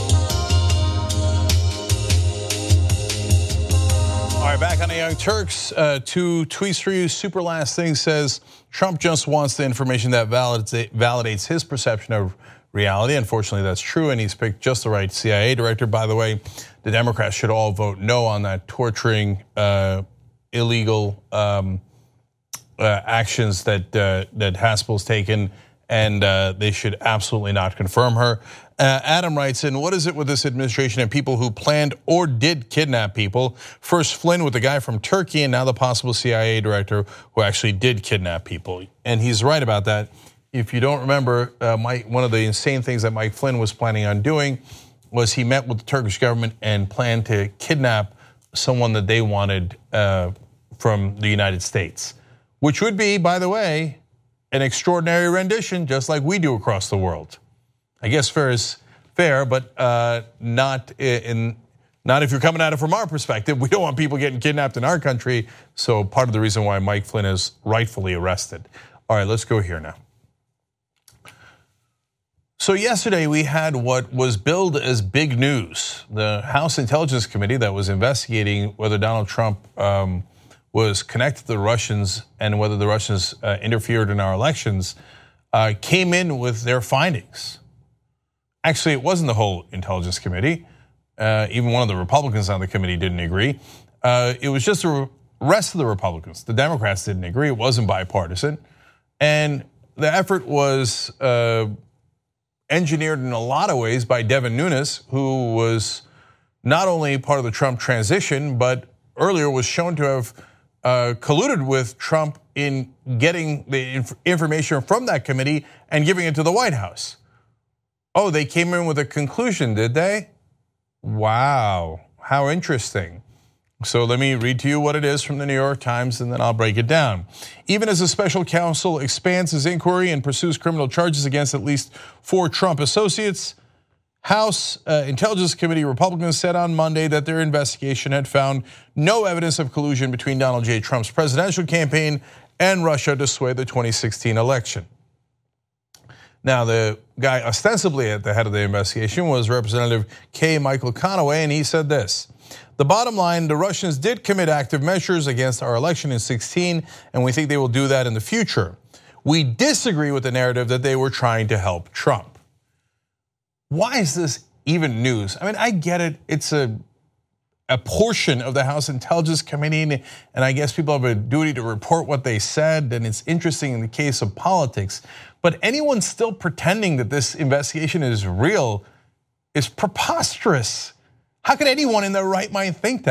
All right, back on the Young Turks, uh, two tweets for you. Super last thing says, Trump just wants the information that validates, validates his perception of reality. Unfortunately, that's true, and he's picked just the right C I A director. By the way, the Democrats should all vote no on that torturing, uh, illegal um, uh, actions that uh, that Haspel's taken, and uh, they should absolutely not confirm her. Uh, Adam writes in, what is it with this administration and people who planned or did kidnap people? First Flynn with the guy from Turkey, and now the possible C I A director who actually did kidnap people. And he's right about that. If you don't remember, uh, Mike, one of the insane things that Mike Flynn was planning on doing was he met with the Turkish government and planned to kidnap someone that they wanted uh, from the United States, which would be, by the way, an extraordinary rendition, just like we do across the world. I guess fair is fair, but uh, not in not if you're coming at it from our perspective. We don't want people getting kidnapped in our country. So part of the reason why Mike Flynn is rightfully arrested. All right, let's go here now. So yesterday we had what was billed as big news. The House Intelligence Committee that was investigating whether Donald Trump um, was connected to the Russians and whether the Russians uh, interfered in our elections uh, came in with their findings. Actually, it wasn't the whole Intelligence Committee. Uh, even one of the Republicans on the committee didn't agree. Uh, it was just the rest of the Republicans. The Democrats didn't agree. It wasn't bipartisan. And the effort was uh, engineered in a lot of ways by Devin Nunes, who was not only part of the Trump transition, but earlier was shown to have uh, colluded with Trump in getting the inf- information from that committee and giving it to the White House. Oh, they came in with a conclusion, did they? Wow, how interesting. So let me read to you what it is from the New York Times, and then I'll break it down. Even as a special counsel expands his inquiry and pursues criminal charges against at least four Trump associates, House uh, Intelligence Committee Republicans said on Monday that their investigation had found no evidence of collusion between Donald J. Trump's presidential campaign and Russia to sway the twenty sixteen election. Now, the guy ostensibly at the head of the investigation was Representative K. Michael Conaway, and he said this: the bottom line, the Russians did commit active measures against our election in sixteen, and we think they will do that in the future. We disagree with the narrative that they were trying to help Trump. Why is this even news? I mean, I get it. It's a, a portion of the House Intelligence Committee, and I guess people have a duty to report what they said, and it's interesting in the case of politics. But anyone still pretending that this investigation is real is preposterous. How could anyone in their right mind think that?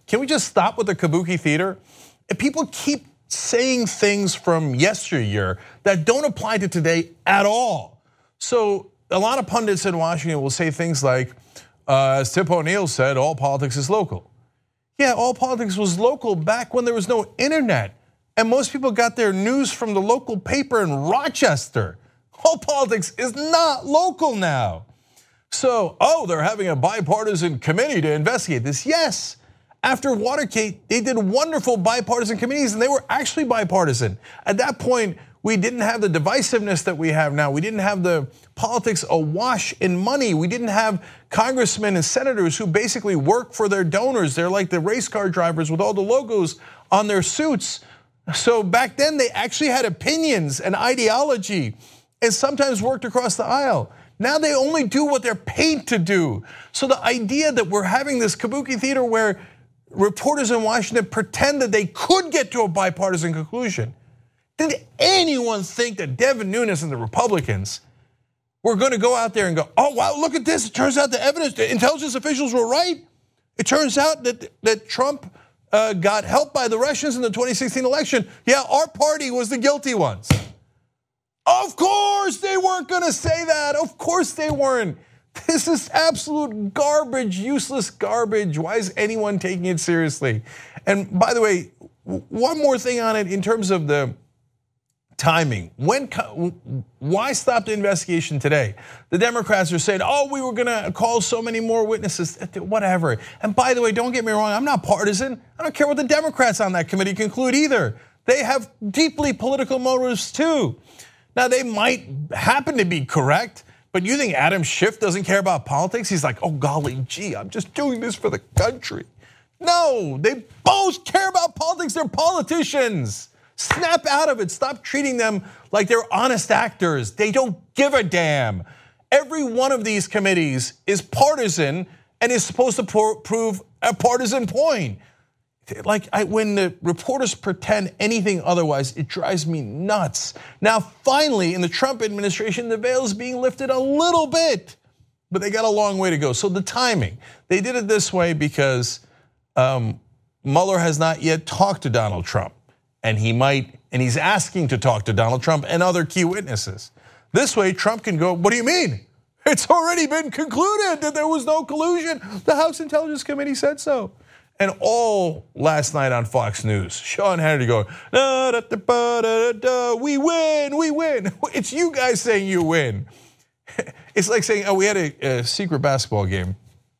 can we just stop with the kabuki theater? And people keep saying things from yesteryear that don't apply to today at all. So a lot of pundits in Washington will say things like, uh, as Tip O'Neill said, all politics is local. Yeah, all politics was local back when there was no internet. And most people got their news from the local paper in Rochester. All politics is not local now. So, oh, they're having a bipartisan committee to investigate this. Yes, after Watergate, they did wonderful bipartisan committees and they were actually bipartisan. At that point, we didn't have the divisiveness that we have now. We didn't have the politics awash in money. We didn't have congressmen and senators who basically work for their donors. They're like the race car drivers with all the logos on their suits. So back then, they actually had opinions and ideology and sometimes worked across the aisle. Now they only do what they're paid to do. So the idea that we're having this kabuki theater where reporters in Washington pretend that they could get to a bipartisan conclusion. Did anyone think that Devin Nunes and the Republicans were going to go out there and go, oh, wow, look at this. It turns out the evidence, the intelligence officials were right. It turns out that, that Trump uh, got helped by the Russians in the twenty sixteen election. Yeah, our party was the guilty ones. Of course they weren't going to say that. Of course they weren't. This is absolute garbage, useless garbage. Why is anyone taking it seriously? And by the way, one more thing on it in terms of the timing. When, why stop the investigation today? The Democrats are saying, oh, we were gonna call so many more witnesses, whatever. And by the way, don't get me wrong, I'm not partisan. I don't care what the Democrats on that committee conclude either. They have deeply political motives too. Now, they might happen to be correct, but you think Adam Schiff doesn't care about politics? He's like, oh, golly gee, I'm just doing this for the country. No, they both care about politics. They're politicians. Snap out of it. Stop treating them like they're honest actors. They don't give a damn. Every one of these committees is partisan and is supposed to prove a partisan point. Like I, when the reporters pretend anything otherwise, it drives me nuts. Now, finally, in the Trump administration, the veil is being lifted a little bit, but they got a long way to go. So the timing, they did it this way because um, Mueller has not yet talked to Donald Trump, and he might, and he's asking to talk to Donald Trump and other key witnesses. This way, Trump can go, what do you mean? It's already been concluded that there was no collusion. The House Intelligence Committee said so. And all last night on Fox News, Sean Hannity going, da, da, da, da, da, da, we win, we win. It's you guys saying you win. It's like saying, oh, we had a, a secret basketball game,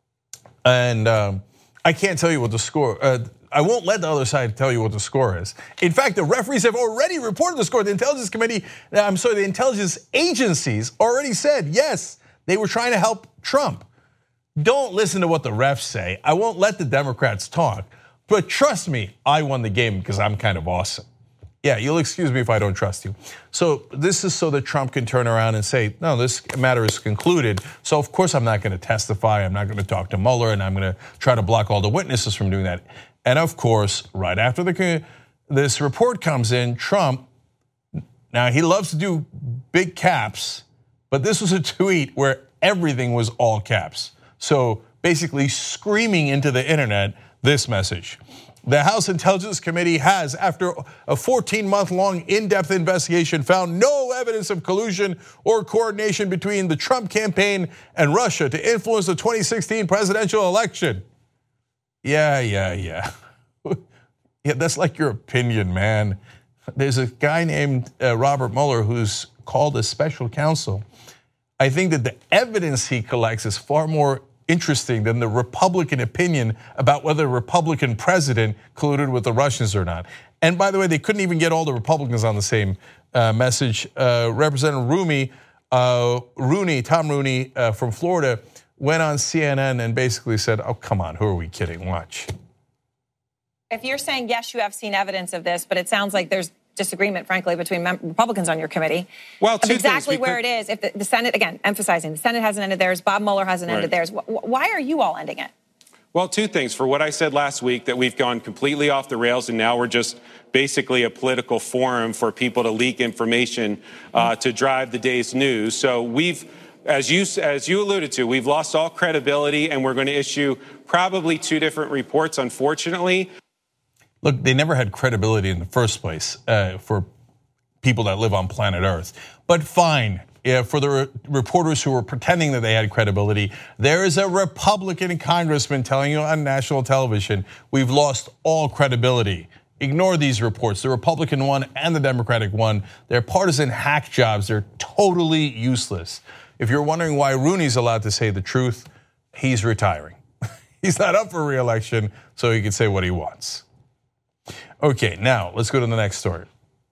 and um, I can't tell you what the score, uh, I won't let the other side tell you what the score is. In fact, the referees have already reported the score. The Intelligence Committee, I'm sorry, the intelligence agencies already said, yes, they were trying to help Trump. Don't listen to what the refs say. I won't let the Democrats talk. But trust me, I won the game because I'm kind of awesome. Yeah, you'll excuse me if I don't trust you. So this is so that Trump can turn around and say, no, this matter is concluded. So of course I'm not going to testify. I'm not going to talk to Mueller, and I'm going to try to block all the witnesses from doing that. And of course, right after the this report comes in, Trump, now he loves to do big caps, but this was a tweet where everything was all caps. So basically screaming into the internet this message. The House Intelligence Committee has, after a fourteen month long in-depth investigation, found no evidence of collusion or coordination between the Trump campaign and Russia to influence the twenty sixteen presidential election. Yeah, yeah, yeah. Yeah, that's like your opinion, man. There's a guy named Robert Mueller who's called a special counsel. I think that the evidence he collects is far more interesting than the Republican opinion about whether a Republican president colluded with the Russians or not. And by the way, they couldn't even get all the Republicans on the same uh, message. Uh, Representative Rooney, uh, Rooney, Tom Rooney uh, from Florida went on C N N and basically said, oh, come on, who are we kidding? Watch. If you're saying, yes, you have seen evidence of this, but it sounds like there's disagreement, frankly, between Republicans on your committee. Well, two exactly things, where it is. If the, the Senate, again, emphasizing the Senate hasn't ended theirs, Bob Mueller hasn't right. ended theirs. Why are you all ending it? Well, two things. For what I said last week, that we've gone completely off the rails, and now we're just basically a political forum for people to leak information uh, to drive the day's news. So we've as you, as you alluded to, we've lost all credibility, and we're going to issue probably two different reports, unfortunately. Look, they never had credibility in the first place uh, for people that live on planet Earth. But fine, yeah, for the re- reporters who were pretending that they had credibility, there is a Republican congressman telling you on national television, we've lost all credibility. Ignore these reports, the Republican one and the Democratic one. They're partisan hack jobs. They're totally useless. If you're wondering why Rooney's allowed to say the truth, he's retiring. He's not up for re-election, so he can say what he wants. Okay, now let's go to the next story.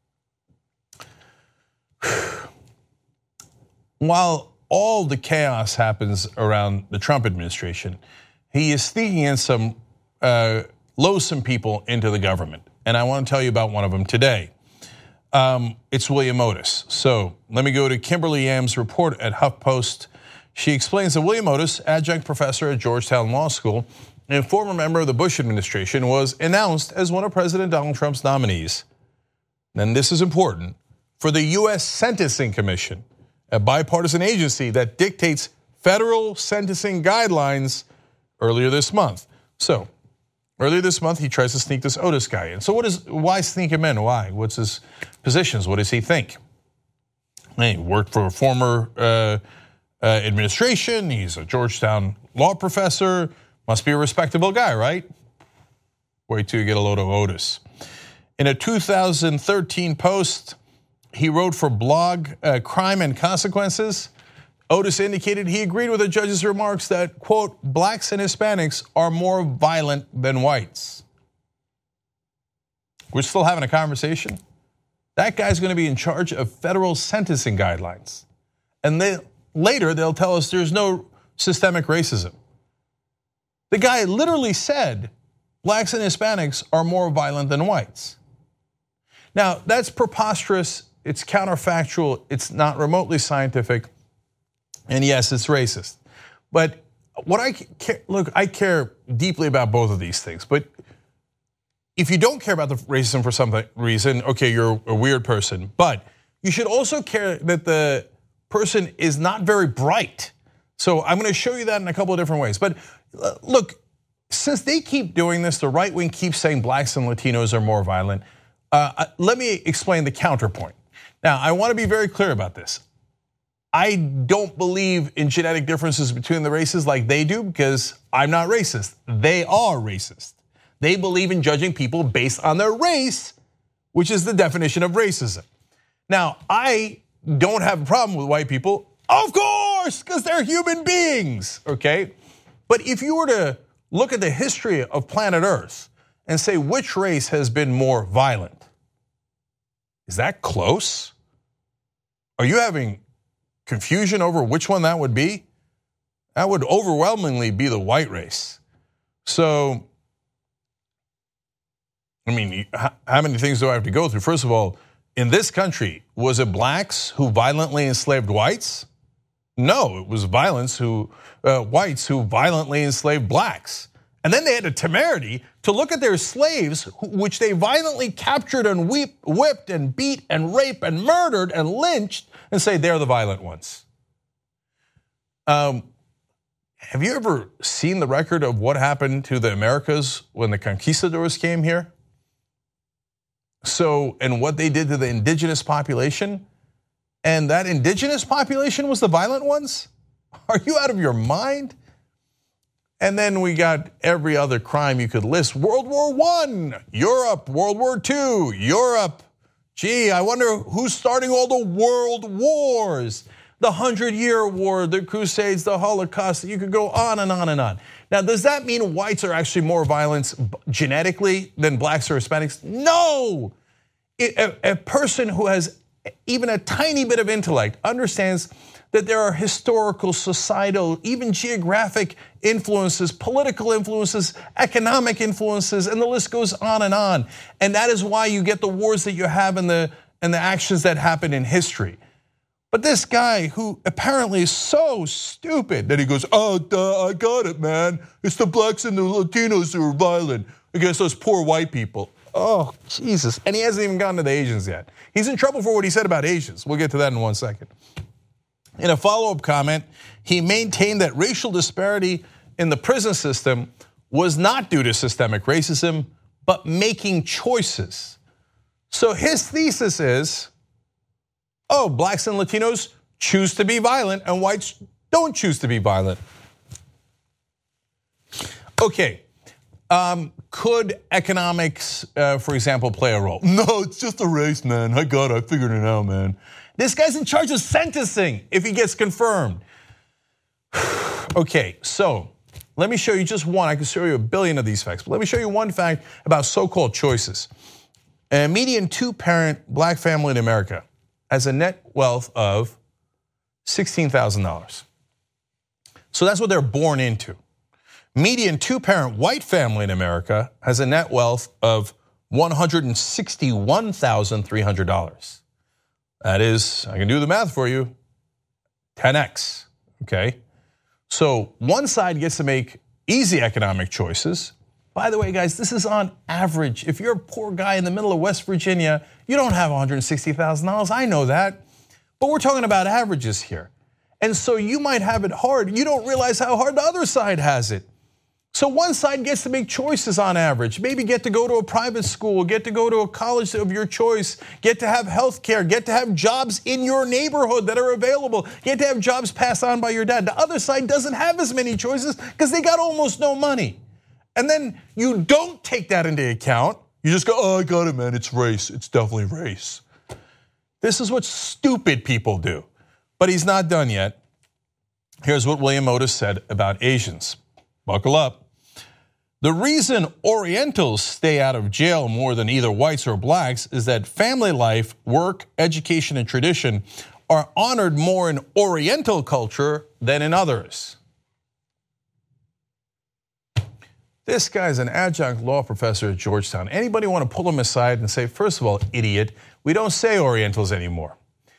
While all the chaos happens around the Trump administration, he is sneaking in some uh, loathsome people into the government. And I want to tell you about one of them today. Um, it's William Otis. So let me go to Kimberly Yam's report at HuffPost. She explains that William Otis, adjunct professor at Georgetown Law School and former member of the Bush administration, was announced as one of President Donald Trump's nominees. And this is important, for the U S Sentencing Commission, a bipartisan agency that dictates federal sentencing guidelines earlier this month. So earlier this month, he tries to sneak this Otis guy in. So what is, why sneak him in? Why? What's his positions? What does he think? He worked for a former uh, uh, administration. He's a Georgetown law professor. Must be a respectable guy, right? Wait till you get a load of Otis. In a two thousand thirteen post, he wrote for blog uh, Crime and Consequences. Otis indicated he agreed with the judge's remarks that, quote, blacks and Hispanics are more violent than whites. We're still having a conversation. That guy's going to be in charge of federal sentencing guidelines. And they, later they'll tell us there's no systemic racism. The guy literally said blacks and Hispanics are more violent than whites. Now, that's preposterous, it's counterfactual, it's not remotely scientific. And yes, it's racist. But what I care, look, I care deeply about both of these things. But if you don't care about the racism for some reason, okay, you're a weird person. But you should also care that the person is not very bright. So I'm going to show you that in a couple of different ways. But look, since they keep doing this, the right wing keeps saying blacks and Latinos are more violent. Uh, let me explain the counterpoint. Now, I want to be very clear about this. I don't believe in genetic differences between the races like they do, because I'm not racist. They are racist. They believe in judging people based on their race, which is the definition of racism. Now, I don't have a problem with white people, of course, because they're human beings, okay? But if you were to look at the history of planet Earth and say which race has been more violent, is that close? Are you having confusion over which one that would be? That would overwhelmingly be the white race. So, I mean, how many things do I have to go through? First of all, in this country, was it blacks who violently enslaved whites? No, it was violence who uh, whites who violently enslaved blacks. And then they had the temerity to look at their slaves, which they violently captured and whipped and beat and raped and murdered and lynched, and say they're the violent ones. Um, have you ever seen the record of what happened to the Americas when the conquistadors came here? So, and what they did to the indigenous population? And that indigenous population was the violent ones? Are you out of your mind? And then we got every other crime you could list. World War One, Europe, World War Two, Europe. Gee, I wonder who's starting all the world wars. The Hundred Year War, the Crusades, the Holocaust, you could go on and on and on. Now, does that mean whites are actually more violent genetically than blacks or Hispanics? No! A person who has even a tiny bit of intellect understands that there are historical, societal, even geographic influences, political influences, economic influences, and the list goes on and on. And that is why you get the wars that you have and the, and the actions that happen in history. But this guy who apparently is so stupid that he goes, oh, duh, I got it, man. It's the blacks and the Latinos who are violent against those poor white people. Oh, Jesus. And he hasn't even gotten to the Asians yet. He's in trouble for what he said about Asians. We'll get to that in one second. In a follow-up comment, he maintained that racial disparity in the prison system was not due to systemic racism, but making choices. So his thesis is, oh, blacks and Latinos choose to be violent and whites don't choose to be violent. Okay, um, could economics, uh, for example, play a role? No, it's just a race, man. I got it, I figured it out, man. This guy's in charge of sentencing if he gets confirmed. Okay, so let me show you just one. I can show you a billion of these facts, but let me show you one fact about so-called choices. A median two-parent black family in America has a net wealth of sixteen thousand dollars. So that's what they're born into. Median two-parent white family in America has a net wealth of one hundred sixty-one thousand three hundred dollars. That is, I can do the math for you, ten X, okay? So one side gets to make easy economic choices. By the way, guys, this is on average. If you're a poor guy in the middle of West Virginia, you don't have one hundred sixty thousand dollars, I know that. But we're talking about averages here. And so you might have it hard. You don't realize how hard the other side has it. So one side gets to make choices on average. Maybe get to go to a private school, get to go to a college of your choice, get to have health care, get to have jobs in your neighborhood that are available, get to have jobs passed on by your dad. The other side doesn't have as many choices because they got almost no money. And then you don't take that into account. You just go, oh, I got it, man, it's race, it's definitely race. This is what stupid people do. But he's not done yet. Here's what William Otis said about Asians. Buckle up. The reason Orientals stay out of jail more than either whites or blacks is that family life, work, education, and tradition are honored more in Oriental culture than in others. This guy's an adjunct law professor at Georgetown. Anybody want to pull him aside and say, first of all, idiot, we don't say Orientals anymore.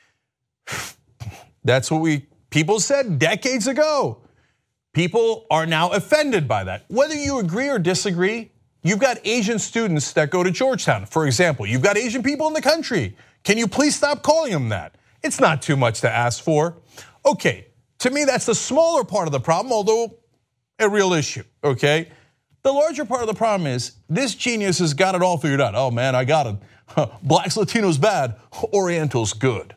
That's what we people said decades ago. People are now offended by that. Whether you agree or disagree, you've got Asian students that go to Georgetown, for example. You've got Asian people in the country. Can you please stop calling them that? It's not too much to ask for. Okay, to me that's the smaller part of the problem, although a real issue, okay? The larger part of the problem is this genius has got it all figured out. Oh man, I got it. Blacks, Latinos bad, Orientals good.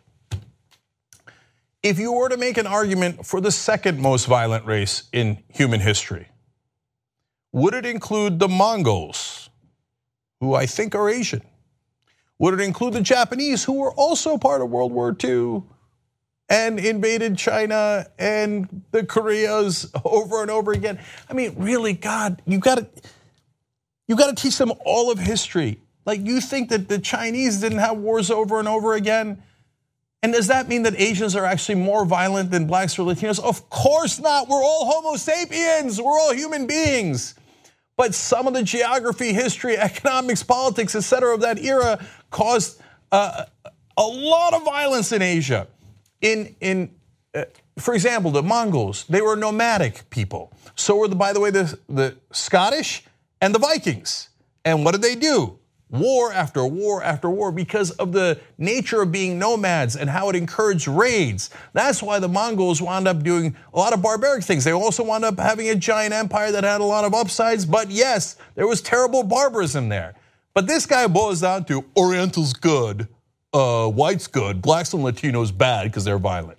If you were to make an argument for the second most violent race in human history, would it include the Mongols, who I think are Asian? Would it include the Japanese, who were also part of World War Two and invaded China and the Koreas over and over again? I mean, really, God, you got to you got to teach them all of history. Like, you think that the Chinese didn't have wars over and over again? And does that mean that Asians are actually more violent than blacks or Latinos? Of course not. We're all Homo sapiens. We're all human beings. But some of the geography, history, economics, politics, et cetera of that era caused uh, a lot of violence in Asia. In, in uh, for example, the Mongols, they were nomadic people. So were, the, by the way, the, the Scottish and the Vikings. And what did they do? War after war after war because of the nature of being nomads and how it encouraged raids. That's why the Mongols wound up doing a lot of barbaric things. They also wound up having a giant empire that had a lot of upsides, but yes, there was terrible barbarism there. But this guy boils down to Orientals good, uh, whites good, blacks and Latinos bad because they're violent.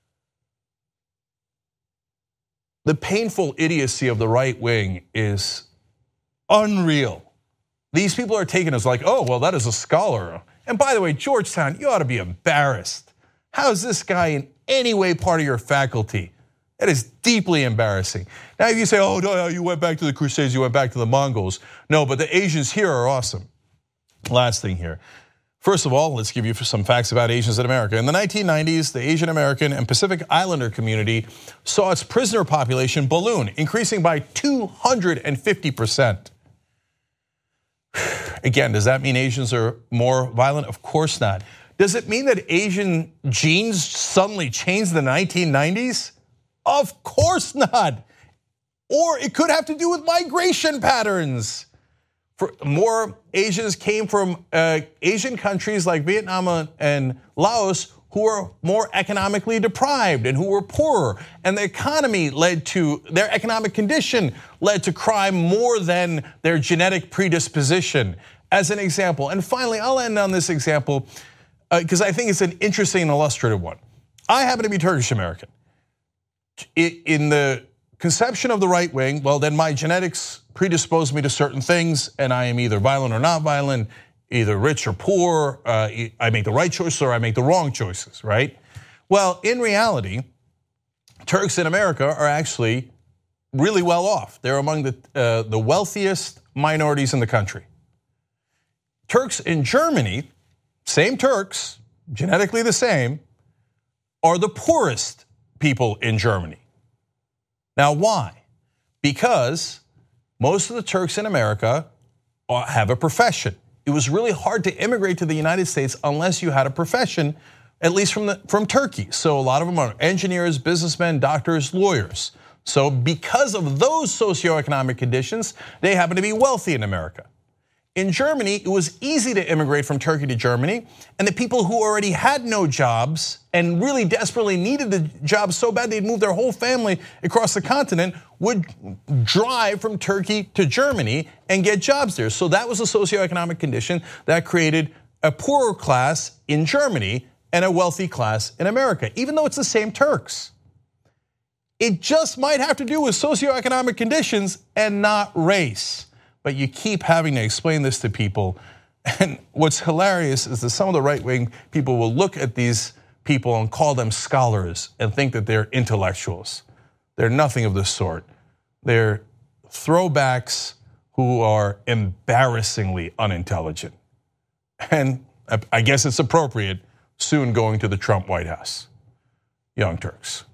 The painful idiocy of the right wing is unreal. These people are taken as like, oh, well, that is a scholar. And by the way, Georgetown, you ought to be embarrassed. How is this guy in any way part of your faculty? That is deeply embarrassing. Now, if you say, oh, no, you went back to the Crusades, you went back to the Mongols. No, but the Asians here are awesome. Last thing here. First of all, let's give you some facts about Asians in America. In the nineteen nineties, the Asian American and Pacific Islander community saw its prisoner population balloon, increasing by two hundred fifty percent. Again, does that mean Asians are more violent? Of course not. Does it mean that Asian genes suddenly changed in the nineteen nineties? Of course not. Or it could have to do with migration patterns. For more Asians came from uh, Asian countries like Vietnam and Laos who are more economically deprived and who were poorer. And the economy led to, their economic condition led to crime more than their genetic predisposition, as an example. And finally, I'll end on this example because uh, I think it's an interesting and illustrative one. I happen to be Turkish American. In the conception of the right wing, well, then my genetics predispose me to certain things, and I am either violent or not violent, either rich or poor, uh, I make the right choices or I make the wrong choices, right? Well, in reality, Turks in America are actually really well off. They're among the, uh, the wealthiest minorities in the country. Turks in Germany, same Turks, genetically the same, are the poorest people in Germany. Now, why? Because most of the Turks in America have a profession. It was really hard to immigrate to the United States unless you had a profession, at least from, the, from Turkey. So a lot of them are engineers, businessmen, doctors, lawyers. So because of those socioeconomic conditions, they happen to be wealthy in America. In Germany, it was easy to immigrate from Turkey to Germany, and the people who already had no jobs and really desperately needed the jobs so bad they'd move their whole family across the continent would drive from Turkey to Germany and get jobs there. So that was a socioeconomic condition that created a poorer class in Germany and a wealthy class in America, even though it's the same Turks. It just might have to do with socioeconomic conditions and not race. But you keep having to explain this to people. And what's hilarious is that some of the right-wing people will look at these people and call them scholars and think that they're intellectuals. They're nothing of the sort. They're throwbacks who are embarrassingly unintelligent. And I guess it's appropriate soon going to the Trump White House. Young Turks.